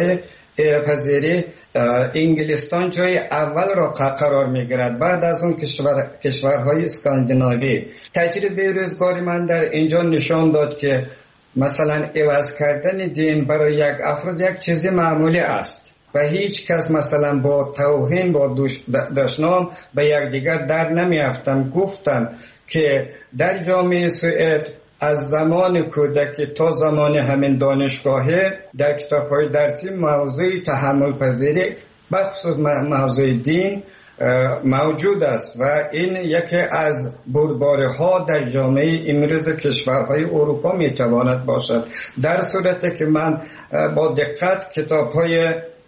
پذیری انگلستان جای اول را قرار میگیرد، بعد از اون کشور کشورهای اسکاندیناوی. تجربه روزگاری من در اینجا نشان داد که مثلا عوض کردن دین برای یک افراد یک چیز معمولی است و هیچ کس مثلا با توهین با دشنام به یک دیگر در نمیافتم. گفتم که در جامعه سوئد از زمان کودکی تا زمان همین دانشگاهی در کتاب‌های درسی موضوع تحمل پذیری بخصوص موضوع دین موجود است و این یکی از بردباری‌ها در جامعه امروز کشورهای اروپا میتواند باشد. در صورتی که من با دقت کتاب‌های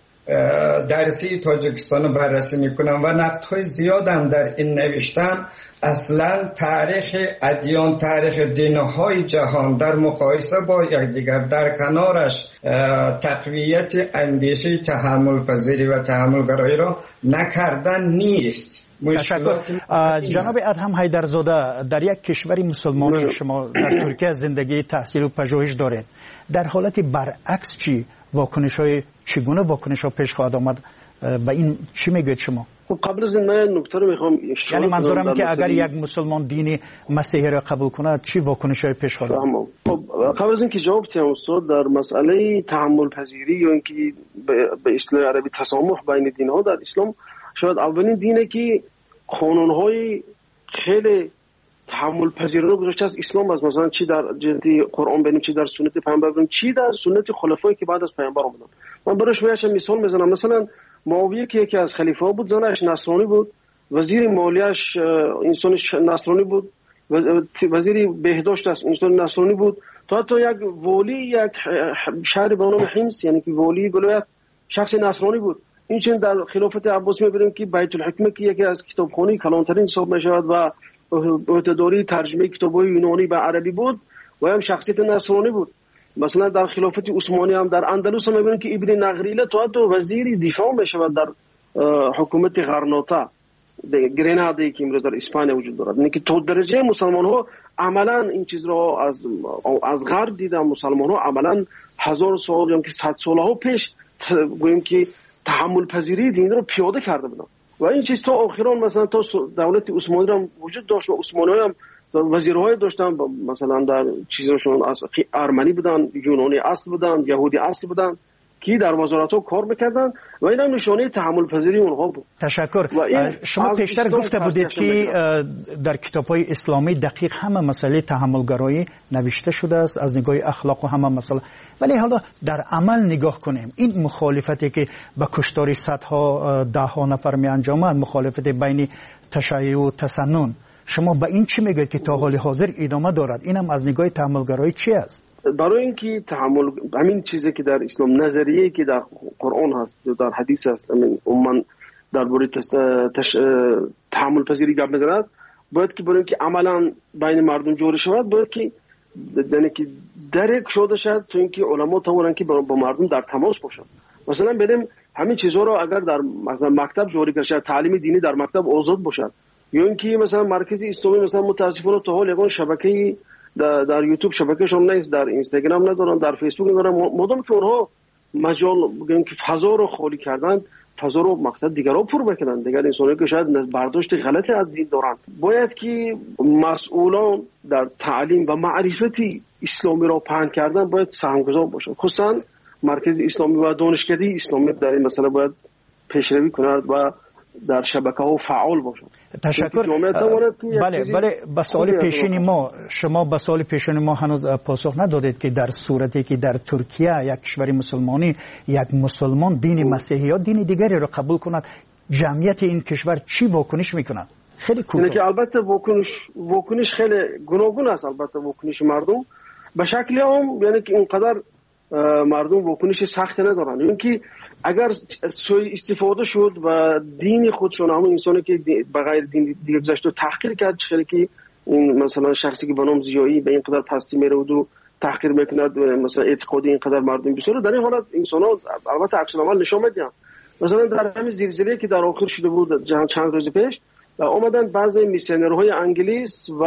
درسی تاجیکستان بررسی میکنم و نقدهای زیادم در این نوشتم، اصلا تاریخ ادیان، تاریخ دین‌های جهان در مقایسه با یکدیگر در کنارش تقویت اندیشه تحمل پذیری و تحملگرایی را نکردن نیست. تشکر. جناب ادهم حیدرزاده، در یک کشور مسلمانی شما در ترکیه زندگی تحصیل و پژوهش دارید، در حالت برعکس چی واکنش های چگونه واکنش ها پیش خواهد آمد و این چی میگوید شما؟ خب قبل از این من نکته رو میخوام یعنی منظورم که اگر یک مسلمان دین مسیحی را قبول کنه چی واکنش های پیش خواهد؟ خب قبل از اینکه جواب بدم استاد، در مسئله تحمل پذیری یا اینکه به اصطلاح عربی تسامح بین دین ها در اسلام شاید اولین دینه که قانون های خیلی تحمل پذیری رو گذاشته از اسلام است. مثلا چی در جهتی قرآن ببینیم، چی در سنت پیامبر ببینیم، چی در سنت خلفایی که بعد از پیامبر اومدن. من برایش میاشم مثال میزنم. مثلا معاویه که یکی از خلیفه ها بود، زنش نصرانی بود، وزیر مالیش انسان نصرانی بود، وزیر بهداشت انسان نصرانی بود، تا حتی یک ولی یک شهر به نام حمص یعنی که ولی ولایت شخص نصرانی بود. این چون در خلافت عباسی میبینیم که بیت الحکمه که یکی از کتابخوانی کلانترین حساب میشود و عهده‌داری ترجمه کتاب‌های یونانی به عربی بود و هم شخصیت نصرانی بود. مثلا در خلافت عثمانی هم در اندلس هم می‌بینیم که ابن نغریله تا حتی وزیر دفاع میشود در حکومت غرناطه گریناده که امروز در اسپانیا وجود دارد. یعنی که تا درجه مسلمان ها عملا این چیز را از از غرب دیدن. مسلمان ها عملا هزار سال یا که صد سال ها پیش گوییم که تحمل پذیری دین رو پیاده کرده بودن و این چیز تا آخران مثلا تا دولت عثمانی هم وجود داشت و عثمانی هم وزیرهای داشتن، مثلا در چیزشون از ارمنی بودن، یونانی اصل بودن، یهودی اصل بودن که در وزارت‌ها کار می‌کردن و این هم نشانه تحمل پذیری اونها بود. تشکر. شما پیشتر گفته بودید که در کتاب‌های اسلامی دقیق همه مسئله تحملگرایی نوشته شده است از نگاه اخلاق و همه مسئله، ولی حالا در عمل نگاه کنیم این مخالفتی که به کشتار صدها ده ها نفر می انجامد، مخالفت بین تشیع و تسنن، شما به این چی میگید که تا حال حاضر ادامه دارد؟ اینم از نگاه تحملگرایی چی است؟ برای اینکه تحمل همین چیزی که در اسلام نظریه‌ای که در قرآن هست در حدیث هست، همین عموما درباره تش... تحمل پذیری گپ می‌زند، باید که برای اینکه عملاً بین مردم جوری شود باید که یعنی که درک شده شد تو اینکه علما توانند که با مردم در تماس باشند. مثلا بریم همین چیزها رو اگر در مثلا مکتب جوری کرد، تعلیم دینی در مکتب آزاد باشد، یا اینکه مثلا مرکز اسلامی مثلا متاسفانه تا حال یگان شبکه در, در یوتیوب شبکهشون نیست، در اینستاگرام ندارن، در فیسبوک ندارن، مادام که اونها مجال بگیم که فضا رو خالی کردن، فضا رو مقصد دیگر رو پر بکنن. دیگر انسانی که شاید برداشت غلطی از دین دارن باید که مسئولان در تعلیم و معرفتی اسلامی را پهن کردن باید سهمگذار باشن، خصوصا مرکز اسلامی و دانشکده اسلامی در این مسئله باید پیشروی کند و در شبکه‌ها فعال باشند. تشکر. بله بله به سوال پیشین ما شما به سوال پیشین ما هنوز پاسخ ندادید که در صورتی که در ترکیه یک کشور مسلمانی یک مسلمان دین مسیحی یا دین دیگری را قبول کند، جمعیت این کشور چی واکنش میکند؟ خیلی کوتاه. یعنی که البته واکنش واکنش خیلی گوناگون است. البته واکنش مردم به شکلی هم یعنی که اینقدر مردم واکنش سخت ندارن، یعنی که اگر سوء استفاده شد و دین خودشون همون انسانی که بغیر دین دیگه گذاشت و تحقیر کرد، چه که این مثلا شخصی که به نام زیایی به این قدر پستی میره و تحقیر میکند مثلا اعتقادی اینقدر مردم بسیار، در این حالت انسانا البته عکس العمل نشون میدن. مثلا در همین زلزله که در آخر شده بود جهان چند روز پیش اومدن بعضی میسیونرهای انگلیس و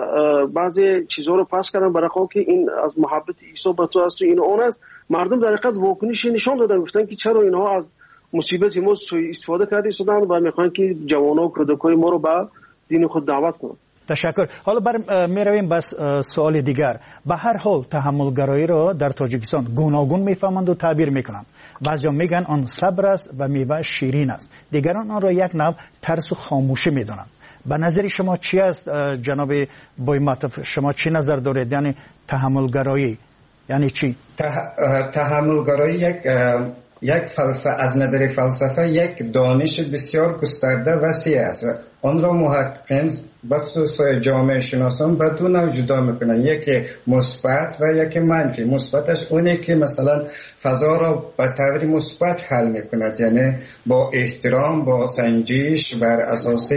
بعضی چیزا رو پس کردن برای که این از محبت عیسی به تو است و این اون است. مردم در حقیقت واکنش نشان دادن، گفتن که چرا اینها از مصیبت ما سوء استفاده کرده شدن و میخوان که جوانا و کودکای ما رو به دین خود دعوت کنن. تشکر. حالا بر می رویم بس سوال دیگر. به هر حال تحملگرایی را در تاجیکستان گوناگون میفهمند و تعبیر میکنند. بعضیا میگن آن صبر است و میوه شیرین است، دیگران آن را یک نوع ترس و خاموشی میدونند. به نظر شما چی است جناب بویماتوف؟ شما چی نظر دارید؟ یعنی تحملگرایی یعنی چی؟ تحملگرایی یک یک فلسفه از نظر فلسفه یک دانش بسیار گسترده وسیع است. آن را محققین بخصوص جامعه شناسان به دو نوع جدا میکنن، یکی مثبت و یکی منفی. مثبتش اونه که مثلا فضا را به طور مثبت حل میکند، یعنی با احترام، با سنجش بر اساس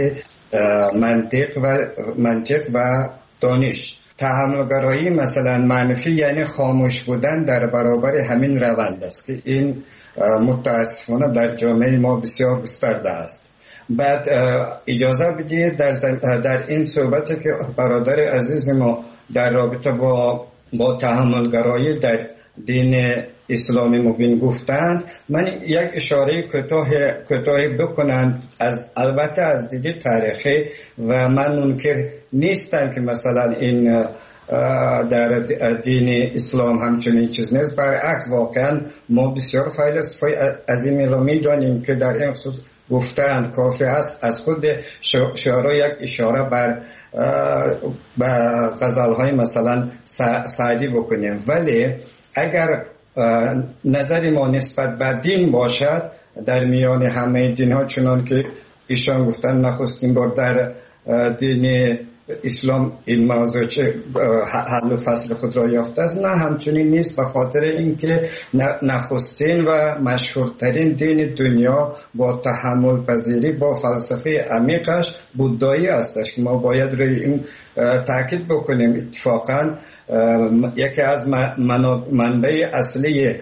منطق و منطق و دانش. تحملگرایی مثلا منفی یعنی خاموش بودن در برابر همین روند است که این متاسفانه در جامعه ما بسیار گسترده است. بعد اجازه بدید در, در این صحبتی که برادر عزیز ما در رابطه با با تحملگرایی در دین اسلامی مبین گفتند، من یک اشاره کوتاه کوتاه بکنم از البته از دید تاریخی و من منکر نیستم که مثلا این در دین اسلام همچنین چیز نیست، برعکس واقعا ما بسیار فیلسوفای عظیمی را می‌دانیم که در این خصوص گفتند کافی است از خود شعرا یک اشاره بر به غزل‌های مثلا سعدی بکنیم. ولی اگر نظر ما نسبت به دین باشد، در میان همه دین‌ها چنان که ایشان گفتن نخستین بار در دین اسلام این موضوع حل و فصل خود را یافته است، نه همچنین نیست، به خاطر اینکه نخستین و مشهورترین دین دنیا با تحمل پذیری با فلسفه عمیقش بودایی است که ما باید روی این تاکید بکنیم. اتفاقا یکی از منبع اصلی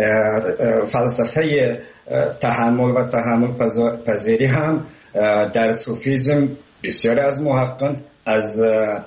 فلسفه تحمل و تحمل پذیری هم در صوفیزم بسیار از محققان از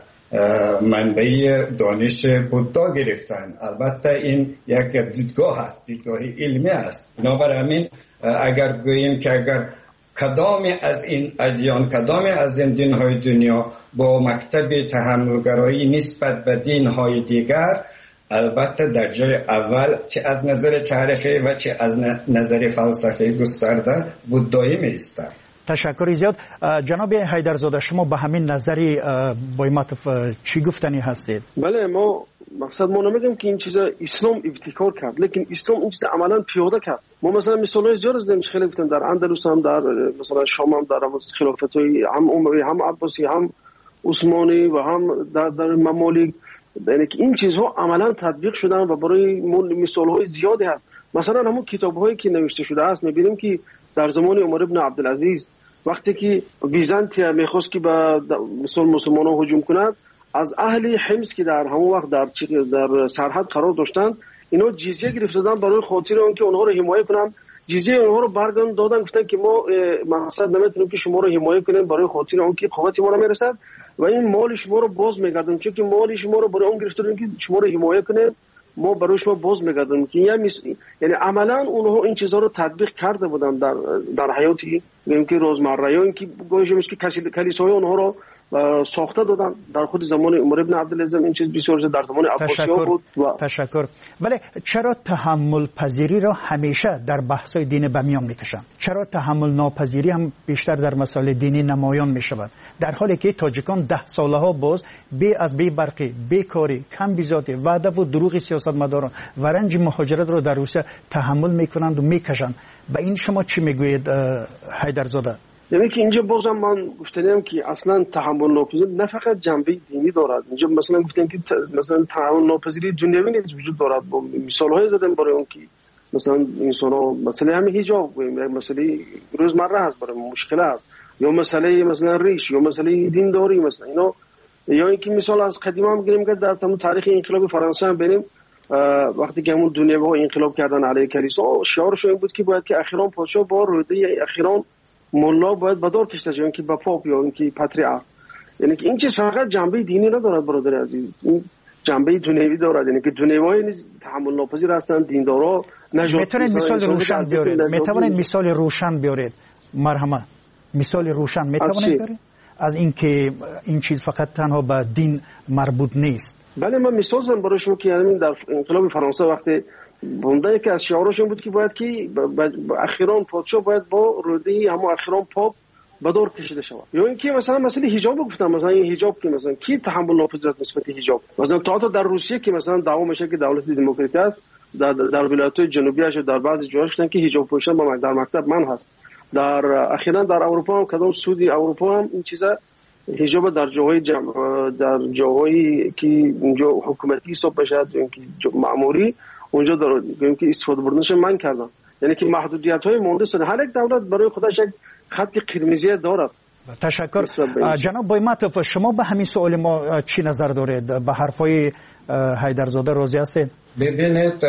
منبع دانش بودا گرفتن. البته این یک دیدگاه است، دیدگاه علمی است. بنابراین اگر گوییم که اگر کدام از این ادیان، کدام از این دین‌های دنیا با مکتب تحملگرایی نسبت به دین‌های دیگر، البته در جای اول چه از نظر تاریخی و چه از نظر فلسفی گسترده بودایی می‌ایستد. تشکر زیاد. جناب حیدرزاده، شما به همین نظری بایماتوف چی گفتنی هستید؟ بله، ما مقصد ما نمیگم که این چیزا اسلام ابتکار کرد، لیکن اسلام این چیزا عملا پیاده کرد. ما مثلا مثالای زیاد زدیم که خیلی گفتن در اندلس هم، در مثلا شام هم، در خلافت‌های هم اموی، هم عباسی، هم عثمانی و هم در, در ممالک، یعنی که این چیزها عملا تطبیق شدن و برای مثال‌های زیادی هست. مثلا همون کتاب‌هایی که نوشته شده است می‌بینیم که در زمان عمر ابن عبدالعزیز وقتی که بیزانتیا میخواست که به مثلا مسلمانان هجوم کند، از اهل حمص که در همون وقت در در سرحد قرار داشتند، اینا جزیه گرفتن برای خاطر اون که اونها رو حمایت کنن. جزیه اونها رو برگردن دادن، گفتن که ما مقصد نمیتونیم که شما رو حمایت کنیم برای خاطر اون که قوت ما رو میرسد و این مال شما رو باز میگردن، چون که مال شما رو برای اون گرفتن که شما رو حمایت کنیم، ما برای شما باز میگردیم. که یعنی یعنی عملا اونها این چیزها رو تطبیق کرده بودن در در حیاتی که روزمره، یا اینکه گویش میشه که کلیساهای اونها رو ساخته دادن. در خود زمان عمر ابن عبدالعزیز این چیز بسیار در زمان عباسی‌ها بود. و تشکر. ولی چرا تحمل پذیری را همیشه در بحث‌های دین به میان میکشن؟ چرا تحمل ناپذیری هم بیشتر در مسائل دینی نمایان میشود، در حالی که تاجیکان ده ساله ها باز بی از بی برقی، بیکاری، کم بیزاتی، وعده و دروغ سیاستمداران و رنج مهاجرت را در روسیه تحمل میکنند و میکشند؟ به این شما چی میگویید حیدرزاده؟ یعنی که اینجا بازم من گفتم که اصلا تحمل ناپذیری نه فقط جنبه دینی دارد. اینجا مثلا گفتم که مثلا تحمل ناپذیری دنیوی نیز وجود دارد. با مثال‌های زدم برای اون که مثلا انسان‌ها مثلا همین حجاب گویم، مثلا روزمره هست، برای مشکل است، یا مثلا مثلا ریش، یا مثلا دینداری، مثلا اینا. یا اینکه مثال از قدیم هم بگیریم که در تمام تاریخ انقلاب فرانسه هم ببینیم، وقتی که همون دنیاها انقلاب کردن علیه کلیسا، شعارش این بود که باید که اخیراً پادشاه با روده اخیراً مولا باید بدار کشته شد، که با پاپ یا اینکه پاتریارک. یعنی که این چیز فقط جنبه دینی ندارد برادر عزیز، این جنبه دنیوی دارد. یعنی که دنیوی نیز تحمل ناپذیر هستند، دیندارا نجات. میتونید مثال روشن بیارید؟ میتونید مثال روشن بیارید؟ مرحمت مثال روشن میتونید بیارید از اینکه این چیز فقط تنها به دین مربوط نیست؟ بله، من مثال زدم برای شما که یعنی در انقلاب فرانسه وقتی بنده یکی از شعارش این بود که باید که اخیراً پادشاه باید با روده همون اخیراً پاپ بدار کشیده شود. یا اینکه مثلا مسئله حجاب گفتم، مثلا این حجاب که مثلا کی تحمل ناپذیر نسبت حجاب، مثلا تا در روسیه که مثلا دعوا میشه که دولت دموکراتیک است، در در ولایت‌های جنوبی اش در بعضی جاها گفتن که حجاب پوشیدن با در مکتب من هست. در اخیراً در اروپا هم کدام سعودی اروپا هم این چیزا حجاب در جاهای در جاهایی که اونجا حکومتی حساب بشه، اینکه مأموری اونجا دارن که استفاده بردنش من کردم. یعنی که محدودیت‌های مونده شده. هر یک دولت برای خودش یک خط قرمزی دارد. تشکر. جناب بایماتوف، شما به همین سوال ما چی نظر دارید؟ به حرفای حیدرزاده راضی هستید؟ ببینید،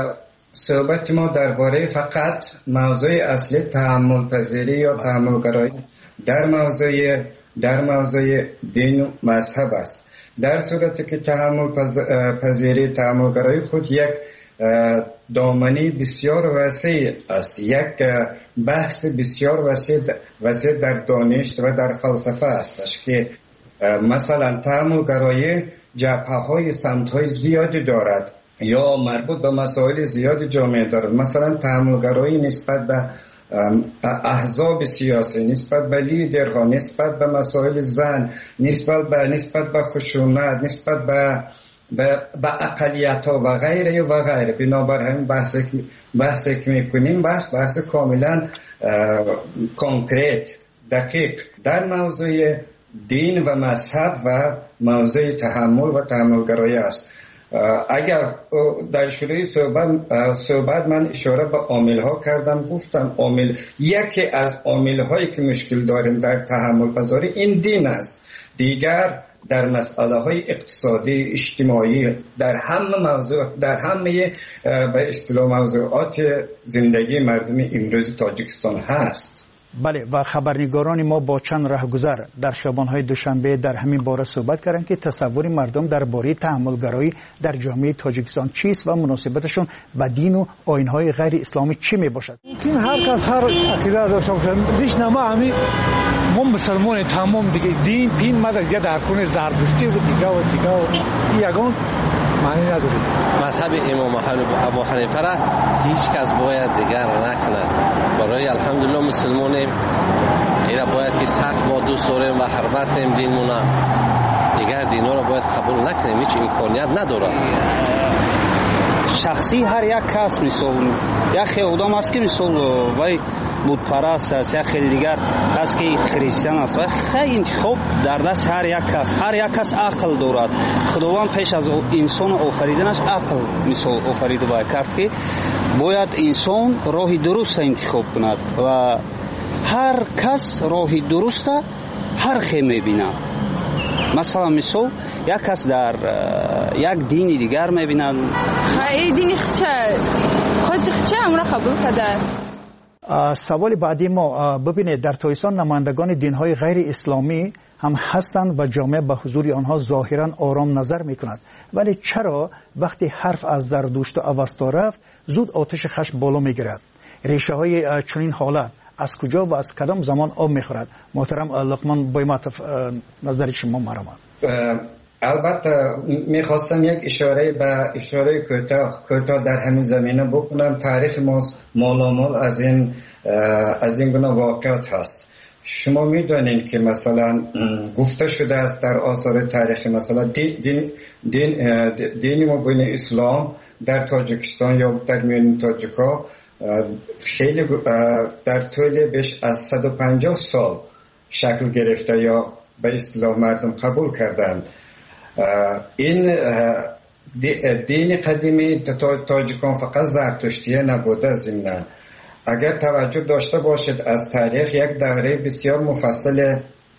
صحبت ما درباره فقط موضوع اصلی تحمل پذیری یا تحمل گرایی در موضوع در موضوع دین و مذهب است. در صورتی که تحمل پذیری، تحمل گرایی خود یک دامنی بسیار وسیع است، یک بحث بسیار وسیع وسیع در دانش و در فلسفه است که مثلا تأملگرایی جبهه‌های سمت‌های زیادی دارد یا مربوط به مسائل زیادی جامعه دارد. مثلا تأملگرایی نسبت به احزاب سیاسی، نسبت به لیدرها، نسبت به مسائل زن، نسبت به نسبت به خشونت، نسبت به به اقلیت ها و غیره و غیره. بنابراین بحث بحثی که میکنیم بحث بحث کاملا کانکریت دقیق در موضوع دین و مذهب و موضوع تحمل و تحملگرایی است. اگر در شروع صحبت, صحبت من اشاره به عامل ها کردم، گفتم عامل یکی از عامل هایی که مشکل داریم در تحمل پذیری این دین است. دیگر در مسئله های اقتصادی، اجتماعی، در همه موضوع در همه به اصطلاح موضوعات زندگی مردم امروز تاجیکستان هست. بله، و خبرنگاران ما با چند راهگذر در خیابان‌های دوشنبه در همین باره صحبت کردند که تصور مردم درباره تحملگرایی در جامعه تاجیکستان چیست و مناسبتشون با دین و آیین‌های غیر اسلامی چی میباشد. ممکن هر کس هر عقیده داشته باشه. دیش نما همین ما مسلمان تمام دیگه دین پین ما دیگه در کنه زرتشتی و دیگه و دیگه و یگان معنی نداره. مذهب امام ابو حنیفه را هیچ کس باید دیگر نکنه. برای الحمدلله مسلمانیم، اینا باید که سخت با دوست داریم و حرمت کنیم دینمونا. دیگر دینا را باید قبول نکنیم، هیچ امکانیت نداره. شخصی هر یک کس مثال یک خیلی آدم است که مثال وای بود پرست است، یا خیلی دیگر است که خریستیان است و خیلی انتخاب در دست هر یک کس. هر یک کس عقل دارد. خداوند پیش از انسان آفریدنش عقل مثال آفریده باید کرد که باید انسان راه درست انتخاب کند و هر کس راه درست هر خیلی میبیند. مثلا مثال یک کس در یک دین دیگر میبیند. این دین خچه خودش خچه امرا قبول کرده. سوال بعدی ما ببینید در تاجیکستان نمایندگان دین‌های غیر اسلامی هم هستند و جامعه به حضور آنها ظاهراً آرام نظر می‌کند، ولی چرا وقتی حرف از زردشت و اوستا رفت زود آتش خشم بالا می‌گیرد؟ ریشه‌های چنین حالت از کجا و از کدام زمان آب می‌خورد؟ محترم لقمان بایماتف نظر شما مرام. البته میخواستم یک اشاره به اشاره کوتاه کوتاه در همین زمینه بکنم. تاریخ ما مالامال از این از این گونه واقعات هست. شما میدونید که مثلا گفته شده است در آثار تاریخی مثلا دین دین دین دین ما بین اسلام در تاجیکستان یا در میان تاجیکا خیلی در طول بیش از صد و پنجاه سال شکل گرفته یا به اصطلاح مردم قبول کردند. این دین قدیمی تاجیکان فقط زرتشتیه نبوده. ضمناً اگر توجه داشته باشید از تاریخ یک دوره بسیار مفصل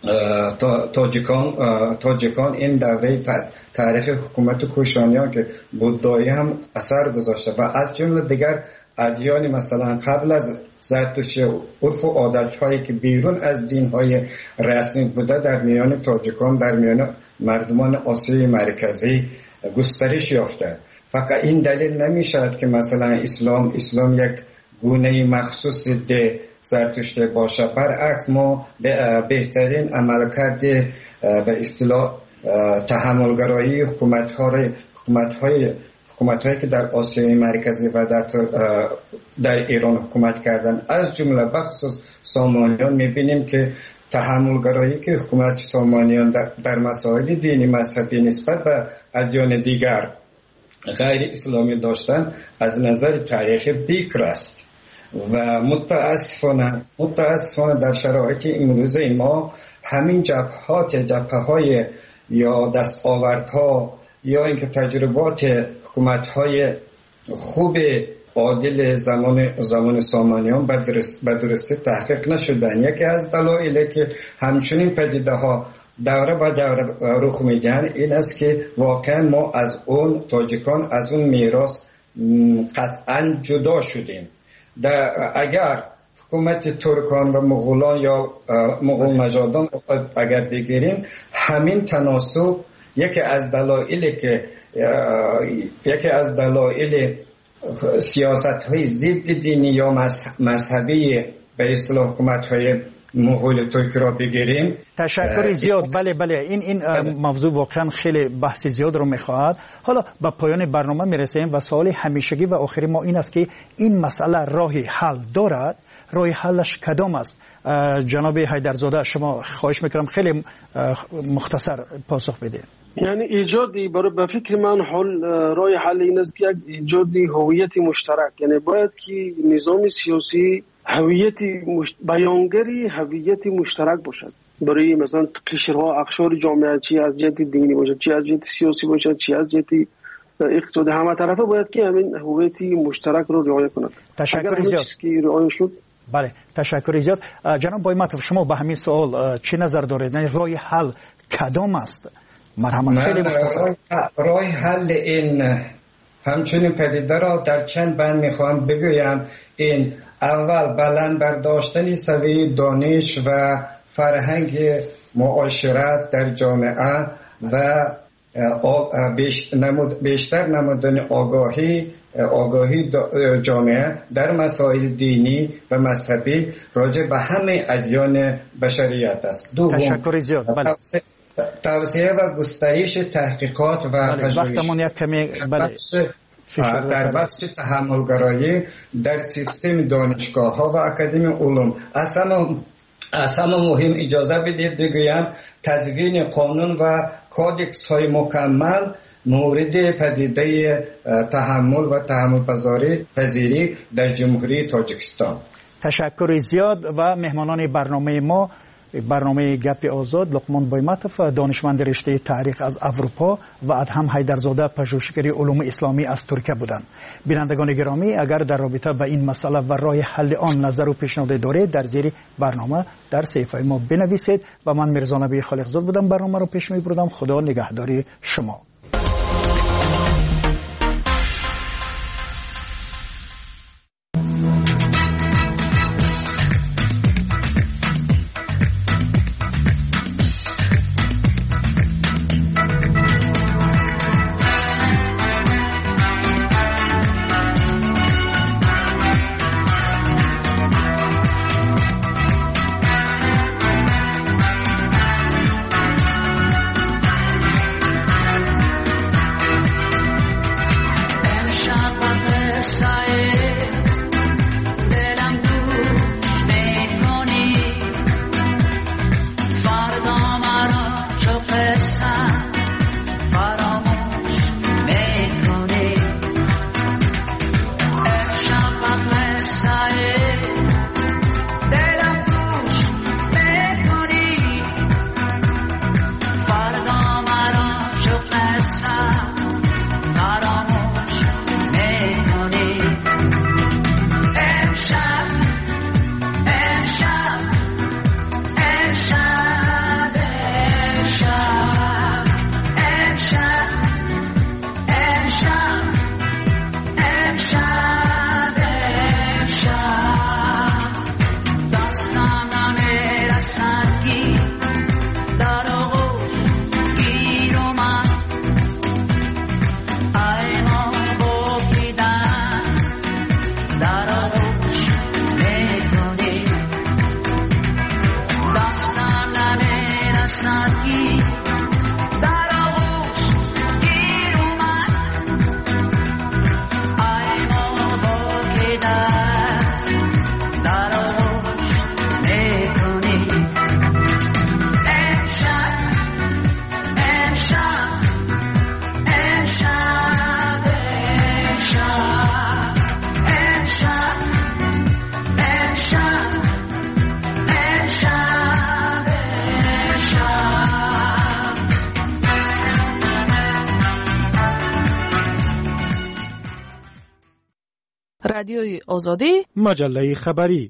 تاجیکان تاجیکان این دوره تاریخ حکومت کوشانیان که بودایی هم اثر گذاشته و از جمله دیگر ادیان مثلا قبل از زرتشتی عرف و عادت‌هایی که بیرون از دین‌های رسمی بوده در میان تاجیکان در میان مردمان آسیای مرکزی گسترش یافته. فقط این دلیل نمی‌شود که مثلا اسلام اسلام یک گونه مخصوص ده زرتشتی باشه. برعکس ما بهترین عملکرد به اصطلاح تحملگرایی حکومت‌های حکومت‌های حکومت‌هایی که در آسیای مرکزی و در در ایران حکومت کردن از جمله بخصوص سامانیان می‌بینیم که تحملگرایی که حکومت سامانیان در, در مسائل دینی مذهبی نسبت به ادیان دیگر غیر اسلامی داشتن از نظر تاریخی بیکر است و متاسفانه متاسفانه در شرایط امروز ما همین جبهات جبهه‌های یا دستاوردها یا اینکه تجربات حکومت‌های خوب عادل زمان زمان سامانیان به درستی تحقیق نشدن. یکی از دلایلی که همچنین پدیده ها دوره به دوره رخ میدن این است که واقعا ما از اون تاجیکان از اون میراث قطعا جدا شدیم. اگر حکومت ترکان و مغولان یا مغول نژادان اگر بگیریم همین تناسب یکی از دلایلی که یکی از دلایل سیاست های ضد دینی یا مذهبی به اصطلاح حکومت های مغول ترکی را بگیریم. تشکر زیاد. بله بله این این موضوع واقعا خیلی بحث زیاد رو میخواهد. حالا به پایان برنامه میرسیم و سوال همیشگی و آخری ما این است که این مسئله راهی حل دارد؟ راه حلش کدام است؟ جناب حیدرزاده شما خواهش میکنم خیلی مختصر پاسخ بده. یعنی ایجادی برای به فکر من حل راه حل این است که ایجادی هویت مشترک، یعنی باید که نظام سیاسی هویتی مشت... بیانگری هویتی مشترک باشد برای مثلا قشرها اقشار جامعه، چی از جهت دینی باشد، چی از جهت سیاسی باشد، چی از جهت اقتصادی، همه طرفه باید که همین هویتی مشترک رو رعایت کند. تشکر زیاد. که رعایت شد. بله تشکر زیاد. جناب بایمتوف شما به همین سوال چه نظر دارید؟ یعنی راه حل کدام است؟ مرحمت خیلی مختصر. راه حل این همچنین پدیده را در چند بند میخوام بگویم. این اول بلند برداشتن سویه دانش و فرهنگ معاشرت در جامعه و بیشتر نمودن آگاهی آگاهی جامعه در مسائل دینی و مذهبی راجع به همه ادیان بشریت است. دوم تشکر زیاد. بله. توسعه و گسترش تحقیقات و پژوهش. وقتمون یک کمی بله. در بخش تحملگرایی در سیستم دانشگاه ها و اکادمی علوم. اصلا مهم اجازه بدید بگویم تدوین قانون و کودکس های مکمل مورد پدیده تحمل و تحمل پذیری در جمهوری تاجیکستان. تشکر زیاد. و مهمانان برنامه ما، برنامه گپ آزاد، لقمان بایمتوف دانشمند رشته تاریخ از اروپا و ادهم حیدرزاده پژوهشگر علوم اسلامی از ترکیه بودند. بینندگان گرامی، اگر در رابطه با این مسئله و راه حل آن نظر و پیشنهاد دارید در زیر برنامه در صفحه ما بنویسید. و من میرزا نبی خالقزاد بودم، برنامه رو پیش میبردم. خدا نگهداری شما. رادیوی آزادی، مجله خبری.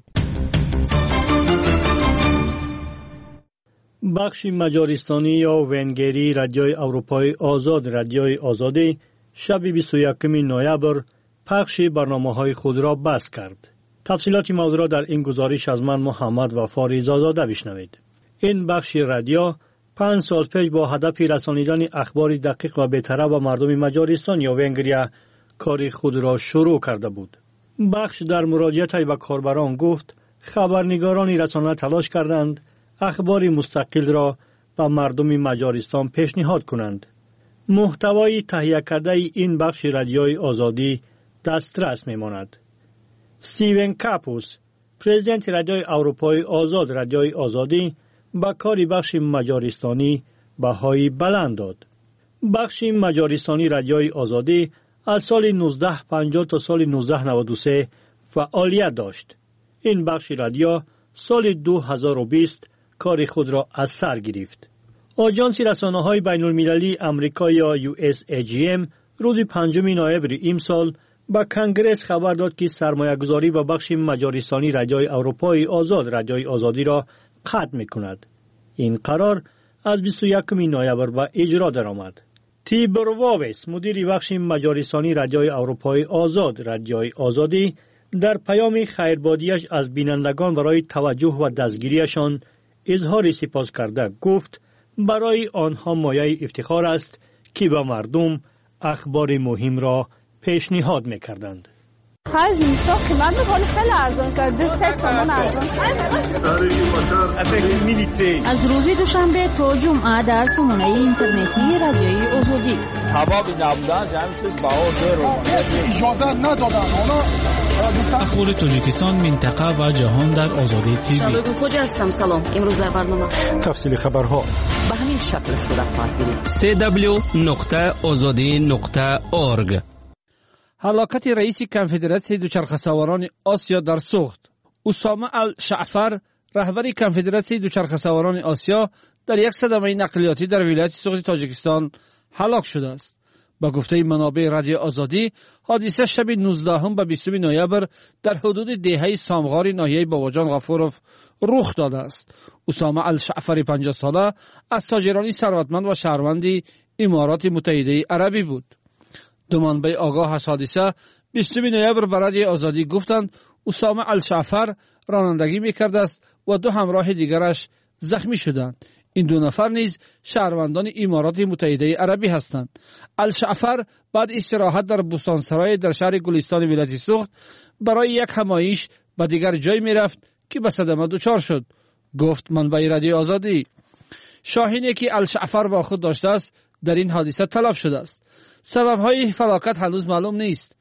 بخش مجارستانی یا ونگری رادیوی اروپای آزاد رادیوی آزادی شب بیست و یکم نوامبر پخش برنامه‌های خود را بس کرد. تفصیلات موضوع را در این گزارش از من محمد و فاریزاده بشنوید. این بخش رادیو پنج سال پیش با هدف رسانیدن اخبار دقیق و به‌طرف به مردم مجارستان یا ونگریا کار خود را شروع کرده بود. بخش در مراجعت به کاربران گفت خبرنگاران رسانه تلاش کردند اخبار مستقل را به مردم مجارستان پیشنهاد کنند. محتوای تهیه کرده این بخش رادیوی آزادی دسترس میماند. استیون کاپوس، پرزیدنت رادیوی اروپای آزاد رادیوی آزادی، با کار بخش مجارستانی بهای بلند داد. بخش مجارستانی رادیوی آزادی از سال نوزده پنجاه تا سال نوزده نود و سه فعالیت داشت. این بخش رادیو سال دو هزار و بیست کار خود را از سر گرفت. آژانس رسانه‌های بین‌المللی آمریکا یا یو اس ای جی ام روز پنجم نوامبر امسال با کنگرس خبر داد که سرمایه‌گذاری به بخش مجارستانی رادیوی اروپای آزاد رادیوی آزادی را قطع می‌کند. این قرار از بیست و یکم نوامبر به اجرا درآمد. تیبور واویس، مدیر بخش مجارستانی رادیوی اروپای آزاد رادیوی آزادی، در پیام خیربادیش از بینندگان برای توجه و دستگیریشان اظهار سپاس کرده گفت برای آنها مایه افتخار است که به مردم اخبار مهم را پیشنهاد می‌کردند. خرج نیستا قیمت می‌کنه خیلی ارزان است. سه تومان ارزان. از روز دوشنبه تا جمعه در سامانه اینترنتی رادیوی آزادی. سبب نبودن جمعیت باور اجازه ندادن. اخبار تاجیکستان، منطقه و جهان در آزادی تیوی. شادو خوجا هستم. سلام. امروز در برنامه تفصیل خبرها به همین شکل صورت خواهد گرفت. سی دبلیو نقطه آزادی نقطه اورگ. هلاکت رئیس کنفدراسیون دوچرخه‌سواران آسیا در سوخت. اسامه الشعفر، رهبر کنفدراسیون دوچرخه‌سواران آسیا، در یک صدمه نقلیاتی در ولایت سوخت تاجیکستان هلاک شده است. با گفته منابع رادیو آزادی، حادثه شب نوزدهم به بیستم نوامبر در حدود دهه سامغار ناحیه باباجان غفوروف رخ داده است. اسامه الشعفر پنجاه ساله از تاجران ثروتمند و شهروند امارات متحده عربی بود. دو منبع آگاه از حادثه بیستم نوامبر به رادیو آزادی گفتند اسامه الشعفر رانندگی می‌کرده است و دو همراه دیگرش زخمی شدند. این دو نفر نیز شهروندان امارات متحده عربی هستند. الشعفر بعد استراحت در بستانسرای در شهر گلستان ولایت سوخت برای یک همایش به دیگر جای می‌رفت که به صدمه دچار شد، گفت منبع رادیو آزادی. شاهینی که الشعفر با خود داشته است در این حادثه تلف شده است. سبب‌های فلاکت هنوز معلوم نیست.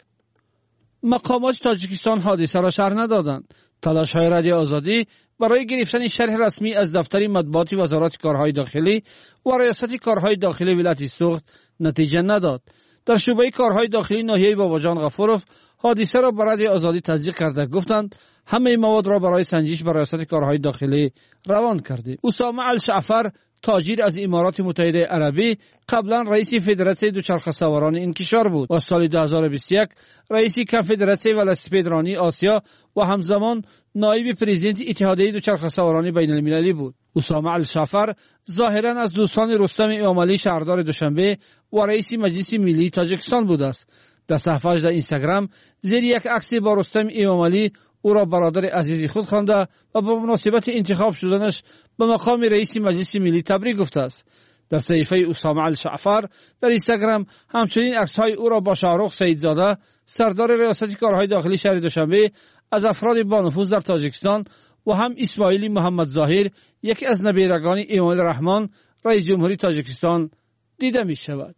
مقامات تاجیکستان حادثه را شرح ندادند. تلاش‌های رادیو آزادی برای گرفتن شرح رسمی از دفتر مطبوعات وزارت کارهای داخلی و ریاست کارهای داخلی ولایت سوخت نتیجه نداد. در شعبه کارهای داخلی ناحیه باباجان غفوروف حادثه را به رادیو آزادی تصدیق کرده گفتند همه مواد را برای سنجش به ریاست کارهای داخلی روان کرده. اسامه الشعفر، تاجر از امارات متحده عربی، قبلا رئیس فدراسیون دوچرخه‌سواران این کشور بود و سال دو هزار و بیست و یک رئیس کنفدراسیون ولسپیدرانی آسیا و همزمان نایب پرزیدنت اتحادیه دوچرخه‌سواران بین المللی بود. اسامه الشعفر ظاهرا از دوستان رستم امامی شهردار دوشنبه و رئیس مجلس ملی تاجیکستان بود است. در صفحه‌اش در اینستاگرام زیر یک عکس با رستم امامی او را برادر عزیزی خود خوانده و با مناسبت انتخاب شدنش به مقام رئیس مجلس ملی تبریک گفته است. در صحیفه اسامه الشعفر در اینستاگرام همچنین عکس‌های او را با شاهرخ سیدزاده، سردار ریاست کارهای داخلی شهر دوشنبه، از افراد با نفوذ در تاجیکستان و هم اسماعیل محمد ظاهر، یکی از نبیرگان امام رحمان رئیس جمهوری تاجیکستان دیده می شود.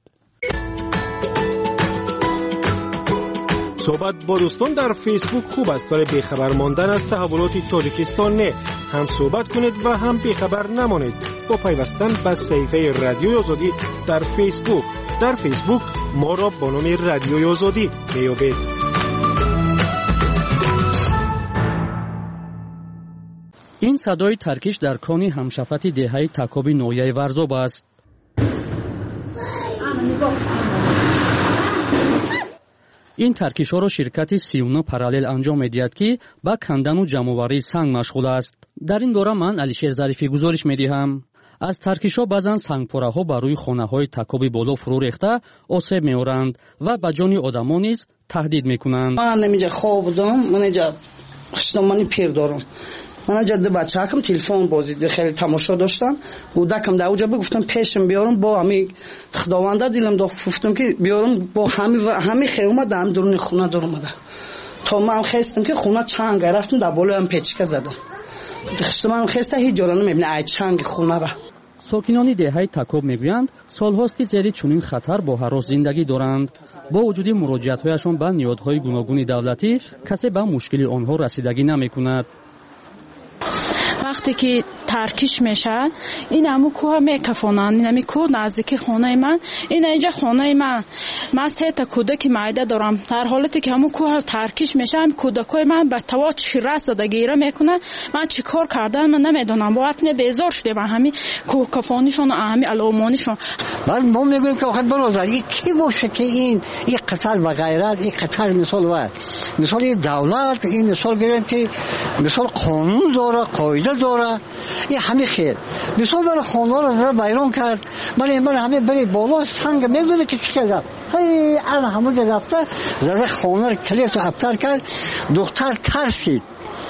صحبت با دوستان در فیسبوک خوب است، ولی بیخبر ماندن از تحولات تاجیکستان نه. هم صحبت کنید و هم بیخبر نمانید با پیوستن به صفحه رادیو آزادی در فیسبوک. در فیسبوک ما را با نام رادیو آزادی میابید. این صدای ترکیش در کانی همشفت دهه تکابی نویه ورزاب است. این ترکیش ها را شرکت سی و نه پارالل انجام میدهد که با کندن و جمع‌آوری سنگ مشغول است. در این دوره من علیشیر ظریفی گزارش میدهم. از ترکیش ها بعضن سنگپاره ها بر روی خانه های تکابی بالا فرو ریخته آسیب می‌آورند و به جان آدمان نیز تهدید میکنند. من نمیجا خواب بودم، من اینجا خشتمانی پیر دارم. من جد بچه‌ام تلفن بازی خیلی تماشا داشتم و دکم در اونجا گفتم پیشم بیارم با همین خداونده دیلم دو گفتم که بیارم با همین و همین خیمه دم درون خونه در اومده تا من خواستم که خونه چنگ رفتم در بالا هم پیچکه زدم خشم من خسته هیچ جا نمیبینه ای چنگ خونه را. ساکنان دهه تکوب میگویند سالهاست که زیر چنین خطر با هراس زندگی دارند. با وجود مراجعت‌هایشان به نیازهای گوناگون دولتی کسی به مشکل آنها رسیدگی نمی‌کند. وقتی که ترکیش میشه این همو کوه میکفونن این همی کوه نزدیک خونه من این اینجا خونه من من سه تا کودک مایده دارم در حالتی که همو کوه ترکیش میشه هم کودکای من به توا چیره زدگیره میکنه من چی کار کردن من نمیدونم با اپنه بیزار شده من همین کوه کفانیشون و همین علامانیشون بعد ما میگویم که آخه برادر این کی باشه که این این قتل و غیرت این قتل مثال و مثال این دولت این مثال گریم که مثال قانون داره قاعده داره این همه خیر مثال برای خانوار رو زیر بیرون کرد برای من همه بری بالا سنگ میدونه که چی کرد هی الان همون جا رفته زیر خانوار کلیت رو ابتر کرد دختر ترسید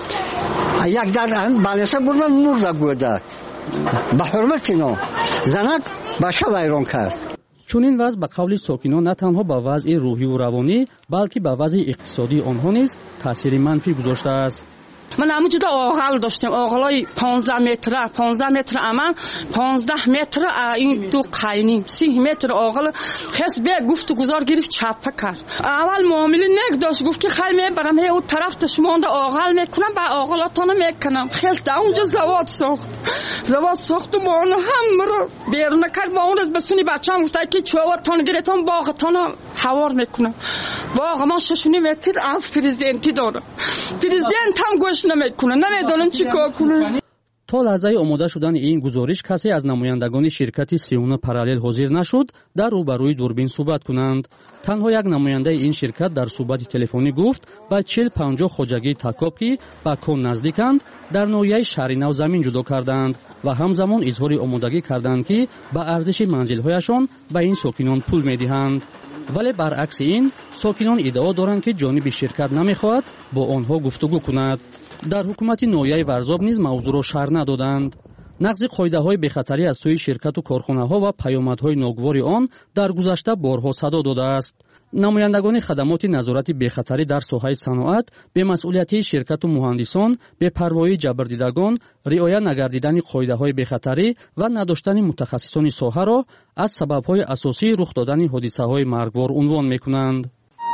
یک در هم بالسه بردن مرده گوده به حرمت اینا زنک باشه بیرون کرد. چون این وضع به قول ساکنان نه تنها به وضع روحی و روانی بلکه به وضع اقتصادی آنها نیز تاثیر منفی گذاشته است. من همونجا آغل داشتم آغلای پانزده متر پانزده متر امان پانزده متر این دو قاینیم سی متر آغل خس به گفت گذار گرفت چپه کرد اول معامله نگ داشت گفت که خیلی میبرم هی اون طرف تشمانده آغل میکنم با آغلاتانو میکنم خیلی در اونجا زواد ساخت زواد ساخت و ما هم رو بیرون کرد با اون از بسونی بچه هم گفته که چواتان گریتان باغتانو حوار میکنم باغ ما ششونی متر از پریزیدنتی داره پریزیدنت هم گوش نمیکنه نمیدونم چی کار کنه. تا لحظه آماده شدن این گزارش کسی از نمایندگان شرکت سیون پارالل حاضر نشد در روبروی دوربین صحبت کنند. تنها یک نماینده این شرکت در صحبت تلفنی گفت با چهل پنجاه خوجگی تکاب که با کن نزدیکند در ناحیه شهر نو زمین جدا کردند و همزمان اظهار آمادگی کردند که با ارزش منزل‌هایشان به این ساکنان پول می‌دهند. ولی برعکس این ساکنان ادعا دارند که جانب شرکت نمیخواهد با آنها گفتگو کند. در حکومت ناحیه ورزاب نیز موضوع را شرح ندادند. نقض قاعده‌های بخطری از سوی شرکت و کارخانه‌ها و پیامدهای ناگوار آن در گذشته بارها صدا داده است. نمایندگان خدمات نظارت بخطری در ساحه صنعت به مسئولیت شرکت و مهندسان به پروایی جبردیدگان رعایت نگردیدن قاعده‌های بخطری و نداشتن متخصصان ساحه را از سبب‌های اساسی رخ دادن حادثه‌های مرگبار عنوان می‌کنند.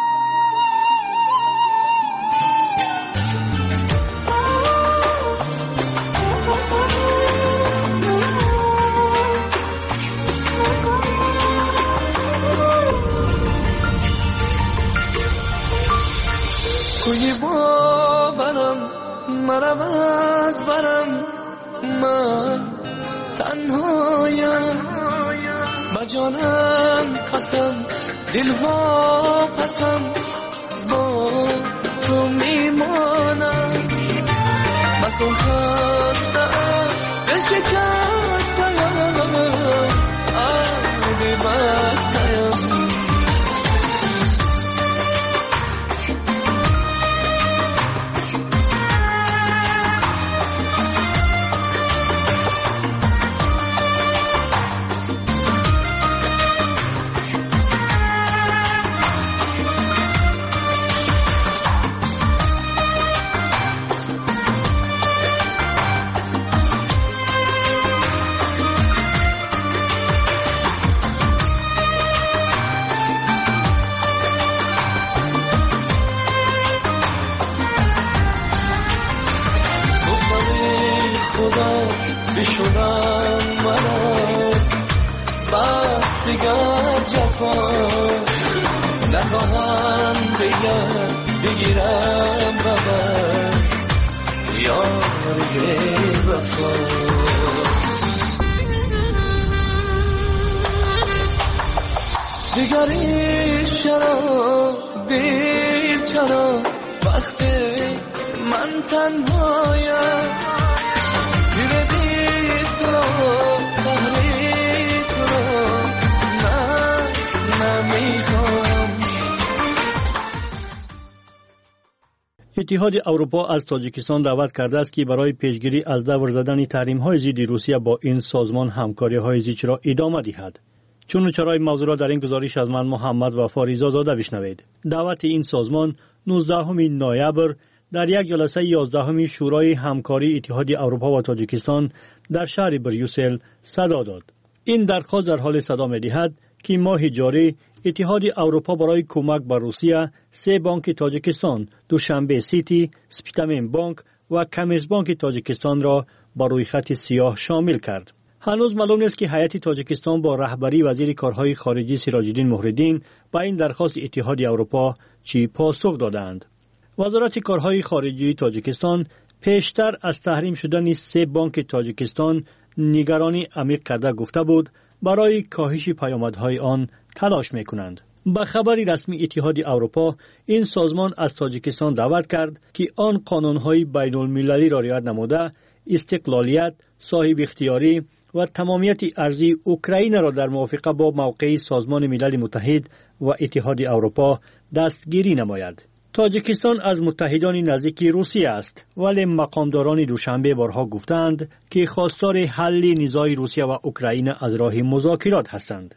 کوی باورم مرم از برم من تنهایم با جانم قسم دلها پسم با تو میمانم مکن خستم بشکستم آبی بستم بشونم مرا بس دیگر جفا نخواهم دیگر بگیرم ببر یاری وفا دیگری چرا دیر چرا وقتی من تنهایم اتحاد اروپا از تاجیکستان دعوت کرده است که برای پیشگیری از دور زدن تحریم‌های ضد روسیه با این سازمان همکاری‌های زیچ را ادامه دهد. چون چرای موضوع را در این گزارش از من محمد وفا ریزازاده بشنوید. دعوت این سازمان نوزدهم نوامبر در یک جلسه یازدهم شورای همکاری اتحاد اروپا و تاجیکستان در شهر بریوسل صدا داد. این درخواست در حال صدا می‌دهد که ماه جاری اتحاد اروپا برای کمک به روسیه سه بانک تاجیکستان، دوشنبه سیتی، سپیتامین بانک و کمیرس بانک تاجیکستان را بر روی خط سیاه شامل کرد. هنوز معلوم نیست که هیئت تاجیکستان با رهبری وزیر کارهای خارجی سراج‌الدین مهرالدین به این درخواست اتحاد اروپا چی پاسخ دادند. وزارت کارهای خارجی تاجیکستان پیشتر از تحریم شدن سه بانک تاجیکستان نگرانی عمیق کرده گفته بود برای کاهش پیامدهای آن تلاش می‌کنند. به خبر رسمی اتحاد اروپا این سازمان از تاجیکستان دعوت کرد که آن قانون‌های بین‌المللی را رعایت نموده استقلالیت، صاحب اختیاری و تمامیت ارضی اوکراین را در موافقه با موقع سازمان ملل متحد و اتحاد اروپا دستگیری نماید. تاجیکستان از متحدان نزدیک روسیه است، ولی مقامداران دوشنبه بارها گفتند که خواستار حل نزاع روسیه و اوکراین از راه مذاکرات هستند.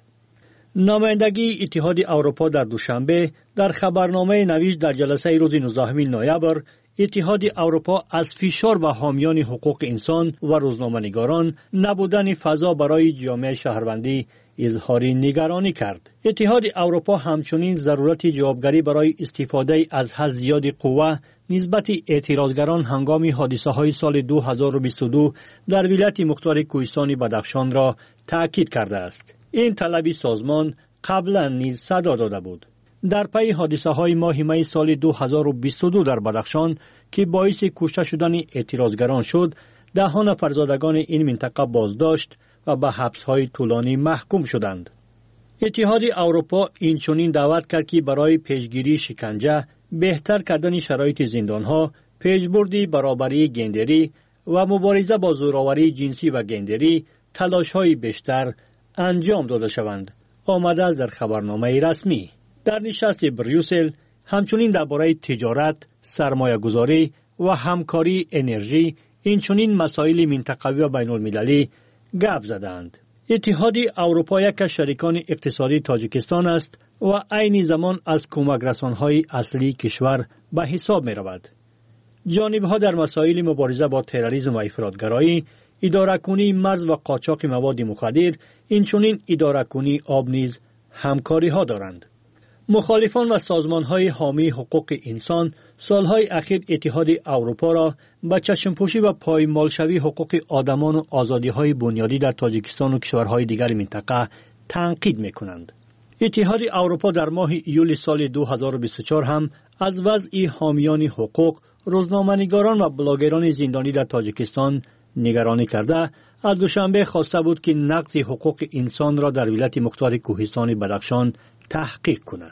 نمایندگی اتحاد اروپا در دوشنبه در خبرنامه نوشت در جلسه روز نوزدهم نوامبر اتحاد اروپا از فشار به حامیان حقوق انسان و روزنامه‌نگاران نبودن فضا برای جامعه شهروندی اظهار نگرانی کرد. اتحاد اروپا همچنین ضرورت جوابگری برای استفاده از حد زیاد قوه نسبت اعتراضگران هنگام حادثه‌های سال دو هزار و بیست و دو در ولایت مختار کوهستان بدخشان را تأکید کرده است. این طلب سازمان قبلا نیز صدا داده بود. در پی حادثه‌های ماه می سال دو هزار و بیست و دو در بدخشان که باعث کشته شدن اعتراضگران شد، ده نفر زادگان این منطقه بازداشت و به حبس‌های طولانی محکوم شدند. اتحاد اروپا اینچنین دعوت کرد که برای پیشگیری شکنجه، بهتر کردن شرایط زندان‌ها، پیشبرد برابری گندری و مبارزه با زورآوری جنسی و گندری تلاش‌های بیشتر انجام داده شوند. آمده است در خبرنامه رسمی. در نشست بریوسل همچنین درباره تجارت، سرمایه‌گذاری و همکاری انرژی اینچنین مسائل منطقوی و بین‌المللی گپ زدند. اتحاد اروپا یک از شریکان اقتصادی تاجیکستان است و عین زمان از کمک رسان‌های اصلی کشور به حساب می‌رود. جانب‌ها در مسائل مبارزه با تروریسم و افراطگرایی، اداره‌کنی مرز و قاچاق مواد مخدر، اینچنین اداره‌کنی آب نیز همکاری‌ها دارند. مخالفان و سازمان‌های حامی حقوق انسان سالهای اخیر اتحاد اروپا را به چشم‌پوشی و پایمالشوی حقوق آدمان و آزادی‌های بنیادی در تاجیکستان و کشورهای دیگر منطقه تنقید می‌کنند. اتحاد اروپا در ماه ایول سال دو هزار و بیست و چهار هم از وضع حامیان حقوق، روزنامه‌نگاران و بلاگران زندانی در تاجیکستان نگرانی کرده از دوشنبه خواسته بود که نقض حقوق انسان را در ولایت مختار کوهستان بدخشان تحقیق کند.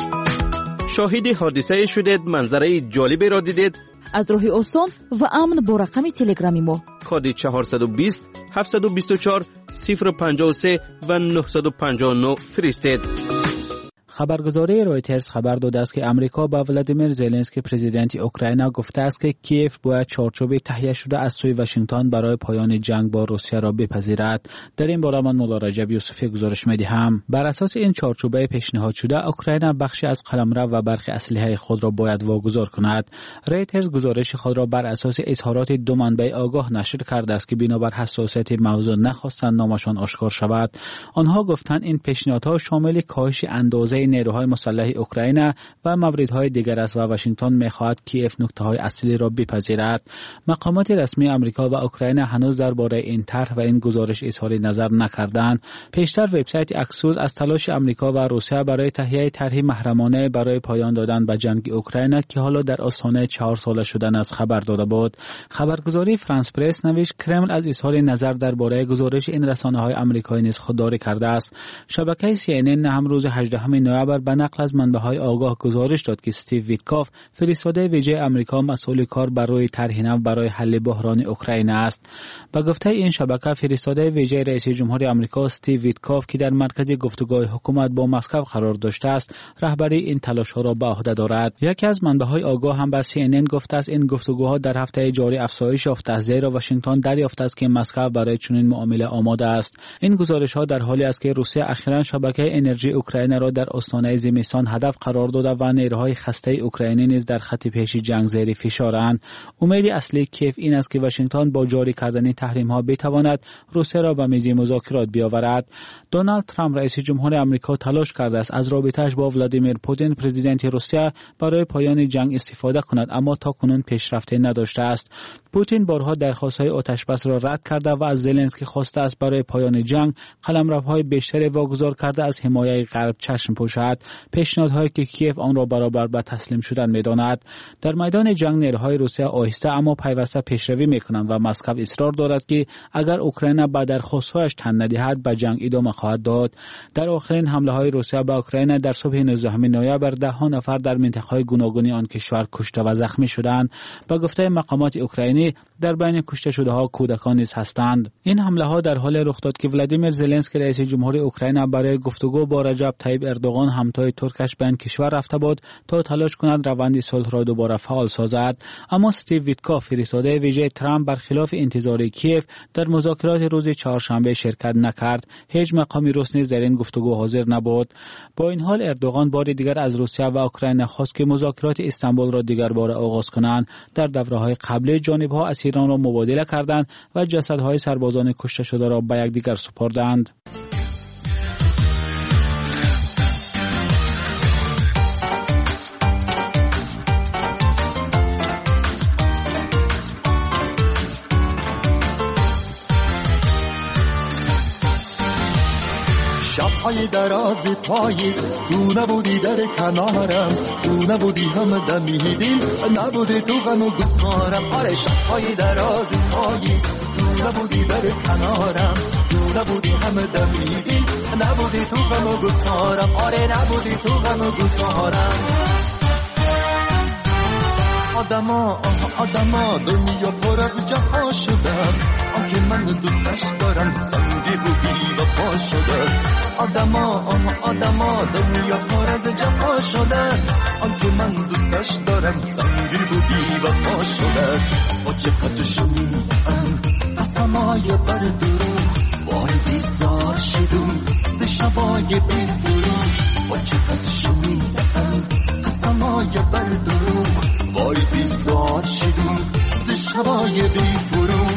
شاهد حادثه شدید، منظره جالبی را دیدید؟ از راه آسان و امن با رقم تلگرامی ما کد چهارصد و بیست هفتصد و بیست و چهار صفر پنجاه و سه و نهصد و پنجاه و نه فرستید. خبرگزاری رویترز خبر داده است که امریکا با ولادیمیر زلنسکی پرزیدنت اوکراین گفته است که کیف باید چارچوب تهیه شده از سوی واشنگتن برای پایان جنگ با روسیه را بپذیرد. در این باره من مولا رجب یوسفی گزارش می‌دهم. بر اساس این چارچوب پیشنهاد شده اوکراین بخشی از قلمرو و برخی اسلحه خود را باید واگذار کند. رویترز گزارش خود را بر اساس اظهارات دو منبع آگاه نشر کرده است که بنابر حساسیت موضوع نخواستند نامشان آشکار شود. آنها گفتند این پیشنهادها شامل کاهش اندازه نیروهای مسلح اوکراین و موردهای دیگر است و واشنگتن می‌خواهد کیف نکته‌های اصلی را بپذیرد. مقامات رسمی آمریکا و اوکراین هنوز درباره این طرح و این گزارش اظهار نظر نکردند. پیشتر وبسایت اکسوس از تلاش آمریکا و روسیه برای تهیه طرحی محرمانه برای پایان دادن به جنگ اوکراین که حالا در آستانه چهار ساله شدن است خبر داده بود. خبرگزاری فرانس پرس نوشت کرمل از اظهار نظر درباره گزارش این رسانه‌های آمریکایی نیز خودداری کرده است. شبکه سی ان ان هم روز هجدهم نوامبر به نقل از منبع‌های آگاه گزارش داد که استیو ویتکاف فرستاده ویژه آمریکا مسئول کار بر روی طرح نو برای حل بحران اوکراین است. با گفته این شبکه فرستاده ویژه رئیس جمهور آمریکا استیو ویتکاف که در مرکز گفتگوهای حکومت با مسکو قرار داشته است، رهبری این تلاش‌ها را به عهده دارد. یکی از منبع‌های آگاه هم به سی ان ان گفته است این گفتگوها در هفته جاری افزایش یافته است، زیرا واشنگتن دریافت است که مسکو برای چنین معامله آماده است. این گزارش‌ها در حالی است که روسیه اخیراً شبکه انرژی اوکراین را در آستانه زمستان هدف قرار داده و نیروهای خسته اوکراینی نیز در خط پیش جنگ زیر فشارند. امید اصلی کیف این است که واشنگتن با جاری کردن تحریم‌ها بتواند روسیه را به میز مذاکرات بیاورد. دونالد ترامپ رئیس جمهور آمریکا تلاش کرده است از رابطه‌اش با ولادیمیر پوتین پرزیدنت روسیه برای پایان جنگ استفاده کند، اما تاکنون پیشرفتی نداشته است. پوتین بارها درخواست‌های آتشبس را رد کرده و از زلنسکی خواسته است برای پایان جنگ قلمروهای بیشتری واگذار کرده از حمایت غرب چشم پوشد، پیشنهادهایی که کیف آن را برابر به تسلیم شدن می‌داند. در میدان جنگ نیروهای روسیه آهسته اما پیوسته پیشروی می‌کنند و مسکو اصرار دارد که اگر اوکراین به درخواست‌هایش تن ندهد به جنگ ادامه خواهد داد. در آخرین حمله‌های روسیه به اوکراین در صبح نوزدهم نوامبر ده نفر در منطقه‌های گوناگون آن کشور کشته و زخمی شدند. با گفته مقامات اوکراینی در بین کشته شده‌ها کودکان نیز هستند. این حمله‌ها در حال رخ داد که ولادیمیر زلنسکی رئیس جمهور اوکراین برای گفتگو با رجب طیب اردوغان همتای ترکش به این کشور رفته بود تا تلاش کند روند صلح را دوباره فعال سازد. اما استیو ویتکاف فرستاده ویژه ترامپ برخلاف انتظار کیف در مذاکرات روز چهارشنبه شرکت نکرد. هیچ مقامی روس نیز در این گفتگو حاضر نبود. با این حال اردوغان بار دیگر از روسیه و اوکراین خواست که مذاکرات استانبول را دیگر بار آغاز کنند. در دوره‌های قبلی جانب‌ها اسیران را مبادله کردند و جسدهای سربازان کشته شده را به یکدیگر سپردند. شب‌های دراز پاییز تو نبودی در کنارم، تو نبودی هم دمی دل نبودی تو غم و گسارم. آره شب‌های دراز پاییز تو نبودی در کنارم، تو نبودی هم دمی دل نبودی تو غم و گسارم. آره نبودی تو غم و گسارم. آدما آدما دنیا پر از جفا شده است، آنکه من دوستش دارم سنگی و بی وفا شده است. آدما آدما دنیا پر از جفا شده است، آنکه من دوستش دارم سنگی و بی وفا شده است. با چقدر شنیدم قسمای بر دروغ، وای بیزار شدم ز شبای بی فروغ. با چقدر شنیدم قسمای بر دروغ، وای بیزار شدم ز شبای بی فروغ.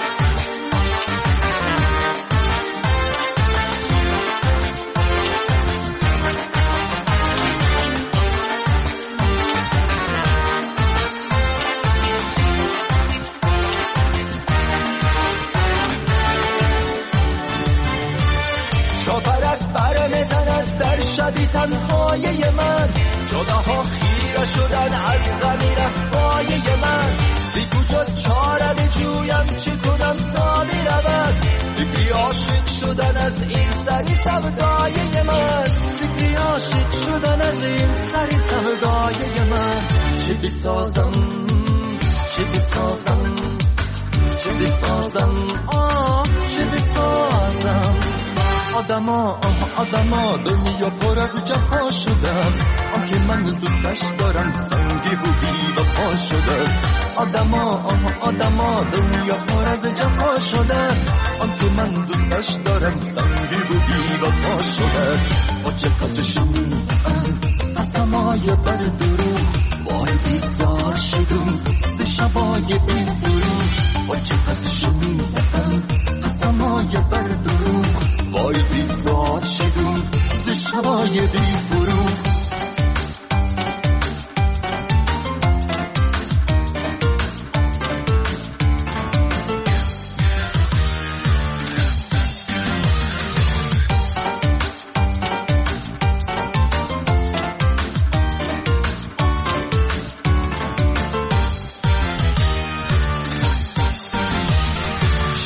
شاپرک بر میزند در شبی تنهای من، جداها خیره شدن از غمی رفای من. بی کجا چاره بجویم چه کنم تا برود، فکری عاشق شدن از این سری سودای من. فکری عاشق شدن از این سری سودای من. چه بسازم چه بسازم چه بسازم آه چه بسازم. آدما آدما دنیا پر از جفا شده است، آنکه من دوستش دارم سنگی و بی وفا شده است. آدما آدما دنیا پر از جفا شده است، آنکه من دوستش دارم سنگی و بی وفا شده است. با چقدر شنیدم قسمای بر دروغ، وای بیزار شدم ز شبای بی فروغ. با چقدر شنیدم قسمای بر دروغ، وای بیزار شدم ز شبای بی فروغ.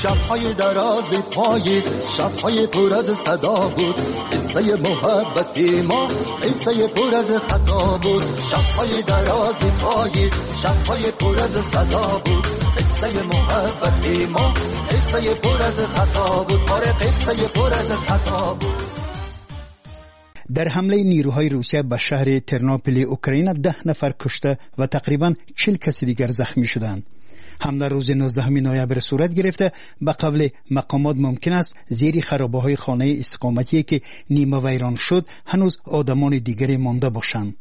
شبهای دراز پاییز، شبهای پر از صدا بود، قصه محبتی ما قصه پر از خطا بود. شبهای دراز پاییز، شبهای پر از صدا بود، قصه محبتی ما قصه پر از خطا بود. آره قصه پر از خطا بود. در حمله نیروهای روسیه به شهر ترنوپیل اوکراین ده نفر کشته و تقریبا چهل کسی دیگر زخمی شدند. حمله روز نوزدهم نوامبر صورت گرفته. به قول مقامات ممکن است زیر خرابه‌های خانه اقامتی که نیمه ویران شد هنوز آدمان دیگری مانده باشند.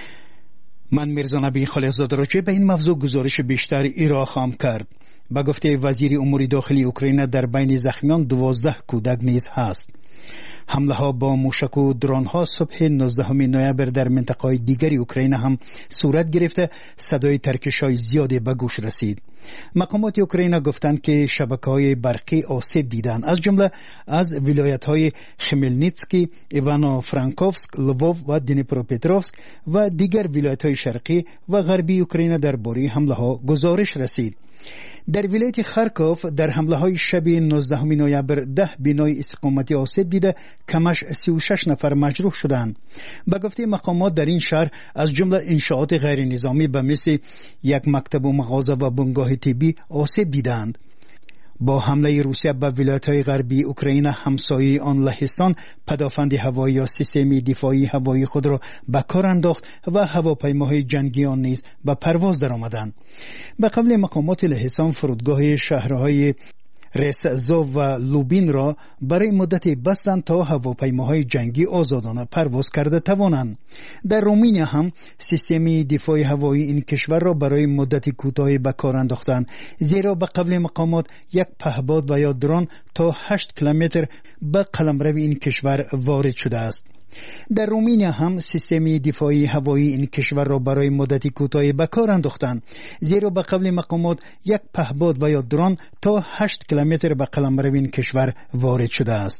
من میرزا نبی خالقزاد راجع به این موضوع گزارش بیشتر ارائه خواهم کرد. به گفته وزیر امور داخلی اوکراین در بین زخمیان دوازده کودک نیز هست. حمله ها با موشک و درون ها صبح نوزدهم نوامبر در منطقه دیگری اوکراین هم صورت گرفته. صدای ترکش های زیادی به گوش رسید. مقامات اوکراین گفتند که شبکه های برقی آسیب دیدند، از جمله از ولایت های خمیلنیتسکی، ایوانو فرانکوفسک، لووو و دنیپروپتروفسک و دیگر ولایت های شرقی و غربی اوکراین درباره حمله ها گزارش رسید. در ولایت خارکوف در حمله های شب نوزدهم نوامبر ده بنای استقامتی آسیب دیده، کمش سی و شش نفر مجروح شدند. به گفته مقامات در این شهر از جمله انشاءات غیر نظامی به مثل یک مکتب و مغازه و بنگاه طبی آسیب دیدند. با حمله روسیه به ولایت‌های غربی اوکراین همسایه آن لهستان پدافند هوایی یا سیستم دفاعی هوایی خود را به کار انداخت و هواپیماهای جنگی آن نیز به پرواز درآمدند. به قبل مقامات لهستان فرودگاه شهرهای رسزو و لوبین را برای مدتی بستند تا هواپیماهای جنگی آزادانه پرواز کرده توانند. در رومانیا هم سیستم دفاع هوایی این کشور را برای مدتی کوتاهی به کار انداختند، زیرا به قبل مقامات یک پهپاد و یا درون تا هشت کیلومتر به قلمرو این کشور وارد شده است. در رومانیا هم سیستم دفاعی هوایی این کشور را برای مدتی کوتاهی به کار انداختند، زیرا به قبل مقامات یک پهپاد و یا درون تا هشت کیلومتر به قلمرو این کشور وارد شده است.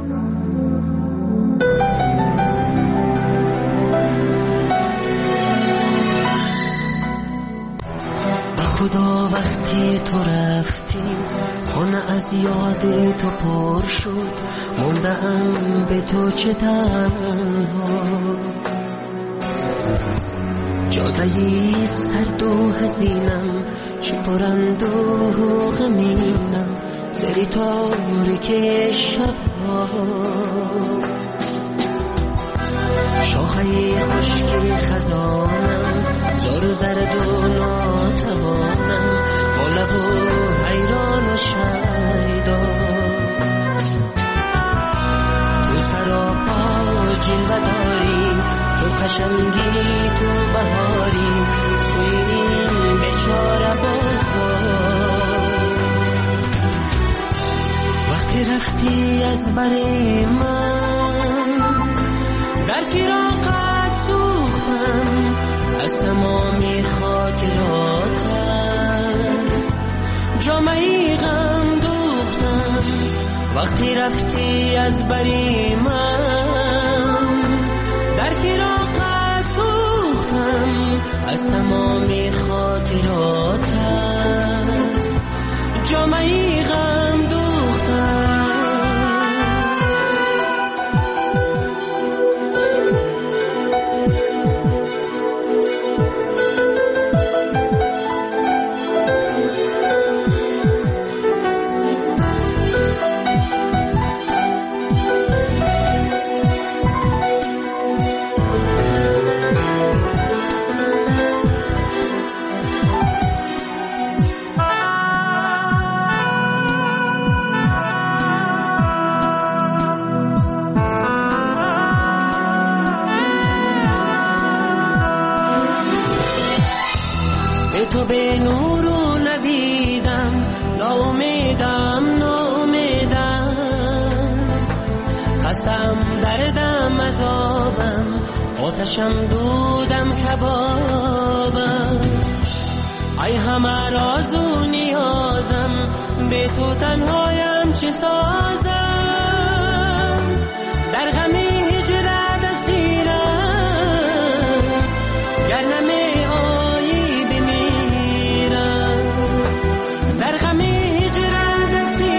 خدا وقتی تو رفتی خانه از یاد تو پر شد، موندم به تو چه تنها، جادهی سرد و حزینم چه پرند و غمینم زری تاریک شبها، شاخه خشکی خزانم زار و زرد و ناتوانم، با لب و حیران و شیدا، تو سراپا جلوه داری، تو خشمگی تو بهاری، سوی این بیچاره بازار، وقتی رفتی از بر من در فراقت سوختم، از تمامی خاطراتم جامعی غم دوختم، وقتی رفتی از بری من در فراقت سوختم، از تمامی خاطراتم جامعی غم دوختم. تو به نور و ندیدم، ناامیدم ناامیدم، خستم دردم عذابم، آتشم دودم کبابم، ای همه راز و نیازم، به تو تنهایم چه سازم، در غم هجرت اسیرم، گر نمی آیی بمیرم، در غم هجرت اسیرم،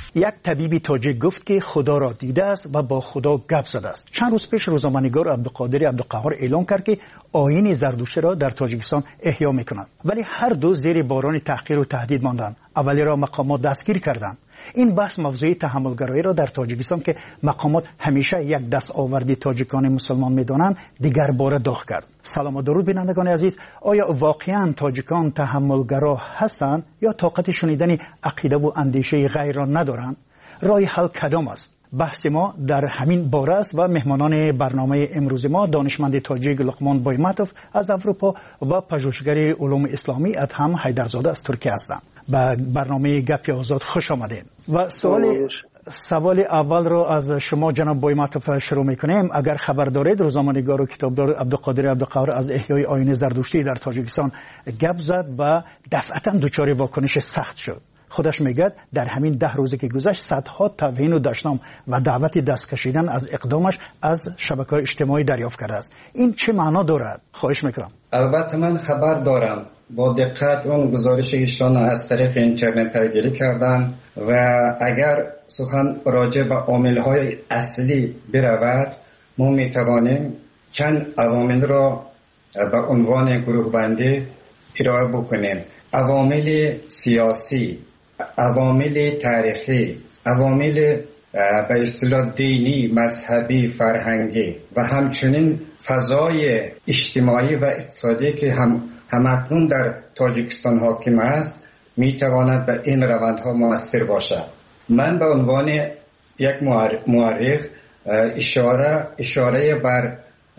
یک طبیب تاجیک گفت که خدا را دیده است و با خدا گپ زده است. چند روز پیش روزنامه‌نگار عبدالقادر عبدالقهار اعلام کرد که آیین زردشتی را در تاجیکستان احیا میکنند، ولی هر دو زیر باران تحقیر و تهدید ماندند. اولی را مقامات دستگیر کردند. این بحث موضوع تحملگرایی را در تاجیکستان که مقامات همیشه یک دستاوردی تاجیکان مسلمان میدانند دیگر باره داغ کرد. سلام و درود بینندگان عزیز. آیا واقعا تاجیکان تحملگرا هستند یا طاقت شنیدن عقیده و اندیشه غیر را ندارند؟ راه حل کدام است؟ بحث ما در همین باره است و مهمانان برنامه امروز ما دانشمند تاجیک لقمان بایمتوف از اروپا و پژوهشگر علوم اسلامی ادهم حیدرزاده از ترکیه هستند. به برنامه گپ آزاد خوش آمدید. و سوال سوال اول را از شما جناب بایمتوف شروع میکنیم. اگر خبر دارید روزنامه‌نگار و کتابدار عبدالقادر عبدالقهار از احیای آیین زردشتی در تاجیکستان گپ زد و دفعتا دچار واکنش سخت شد. خودش میگه در همین ده روزی که گذشت صدها توهین و دشنام و دعوت دست کشیدن از اقدامش از شبکه‌های اجتماعی دریافت کرده است. این چه معنا دارد؟ خواهش میکنم. البته من خبر دارم، با دقت اون گزارش ایشان از طریق اینترنت پیگیری کردم و اگر سخن راجع به عامل‌های اصلی برود ما میتوانیم چند عوامل را به عنوان گروه بندی ارائه بکنیم. عوامل سیاسی، عوامل تاریخی، عوامل به اصطلاح دینی، مذهبی، فرهنگی و همچنین فضای اجتماعی و اقتصادی که هم همکنون در تاجیکستان حاکم است میتواند به این روندها مؤثر باشد. من به عنوان یک مورخ اشاره اشاره بر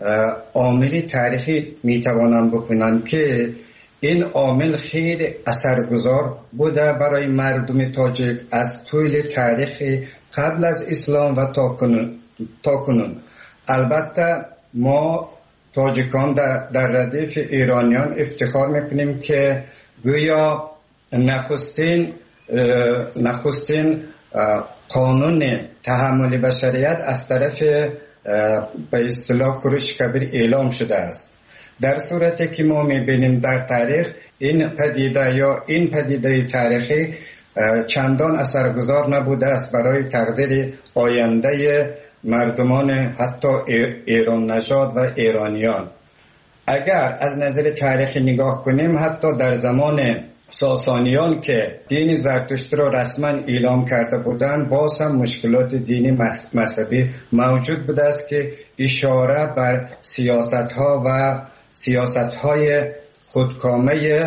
عامل تاریخی میتوانم بکنم که این عامل خیلی اثرگذار بوده برای مردم تاجیک از طول تاریخ قبل از اسلام و تا کنون. تا کنون. البته ما تاجیکان در, در ردیف ایرانیان افتخار میکنیم که گویا نخستین نخستین قانون تحمل بشریت از طرف به اصطلاح کوروش کبیر اعلام شده است. در صورتی که ما میبینیم در تاریخ این پدیده یا این پدیده تاریخی چندان اثرگذار نبوده است برای تقدیر آینده مردمان حتی ایران نژاد و ایرانیان. اگر از نظر تاریخی نگاه کنیم حتی در زمان ساسانیان که دین زرتشت را رسما اعلام کرده بودند باز هم مشکلات دینی مذهبی موجود بوده است که اشاره بر سیاست‌ها و سیاست‌های خودکامه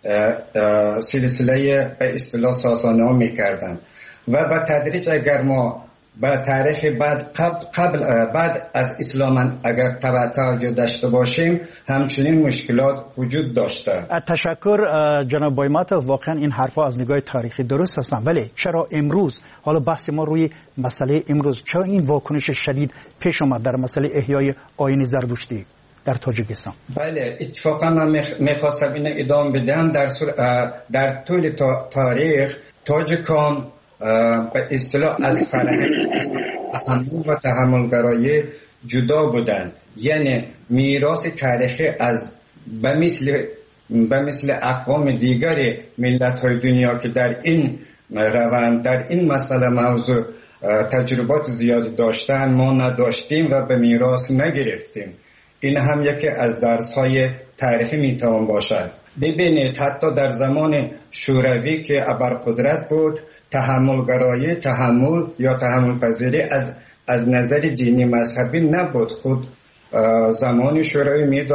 سلسله به اصطلاح ساسانیان می‌کردند و به تدریج اگر ما به تاریخ بعد قبل, قبل بعد از اسلام اگر توجه داشته باشیم همچنین مشکلات وجود داشته. تشکر جناب بایمتوف. واقعا این حرفا از نگاه تاریخی درست هستن، ولی چرا امروز حالا بحث ما روی مسئله امروز چرا این واکنش شدید پیش آمد در مسئله احیای آیین زردشتی در تاجیکستان؟ بله اتفاقا من میخواستم این ادامه بدم. در در طول تاریخ تاجیکان به اصطلاح از فرهنگ تحمل و تحملگرایی جدا بودند، یعنی میراث تاریخی از به مثل به مثل اقوام دیگر ملت‌های دنیا که در این روند در این مسئله موضوع تجربات زیادی داشتن ما نداشتیم و به میراث نگرفتیم. این هم یکی از درس‌های تاریخی میتوان باشد. ببینید حتی در زمان شوروی که ابرقدرت بود تحملگرایی تحمل یا تحمل پذیری از از نظر دینی مذهبی نبود. خود زمان شوروی می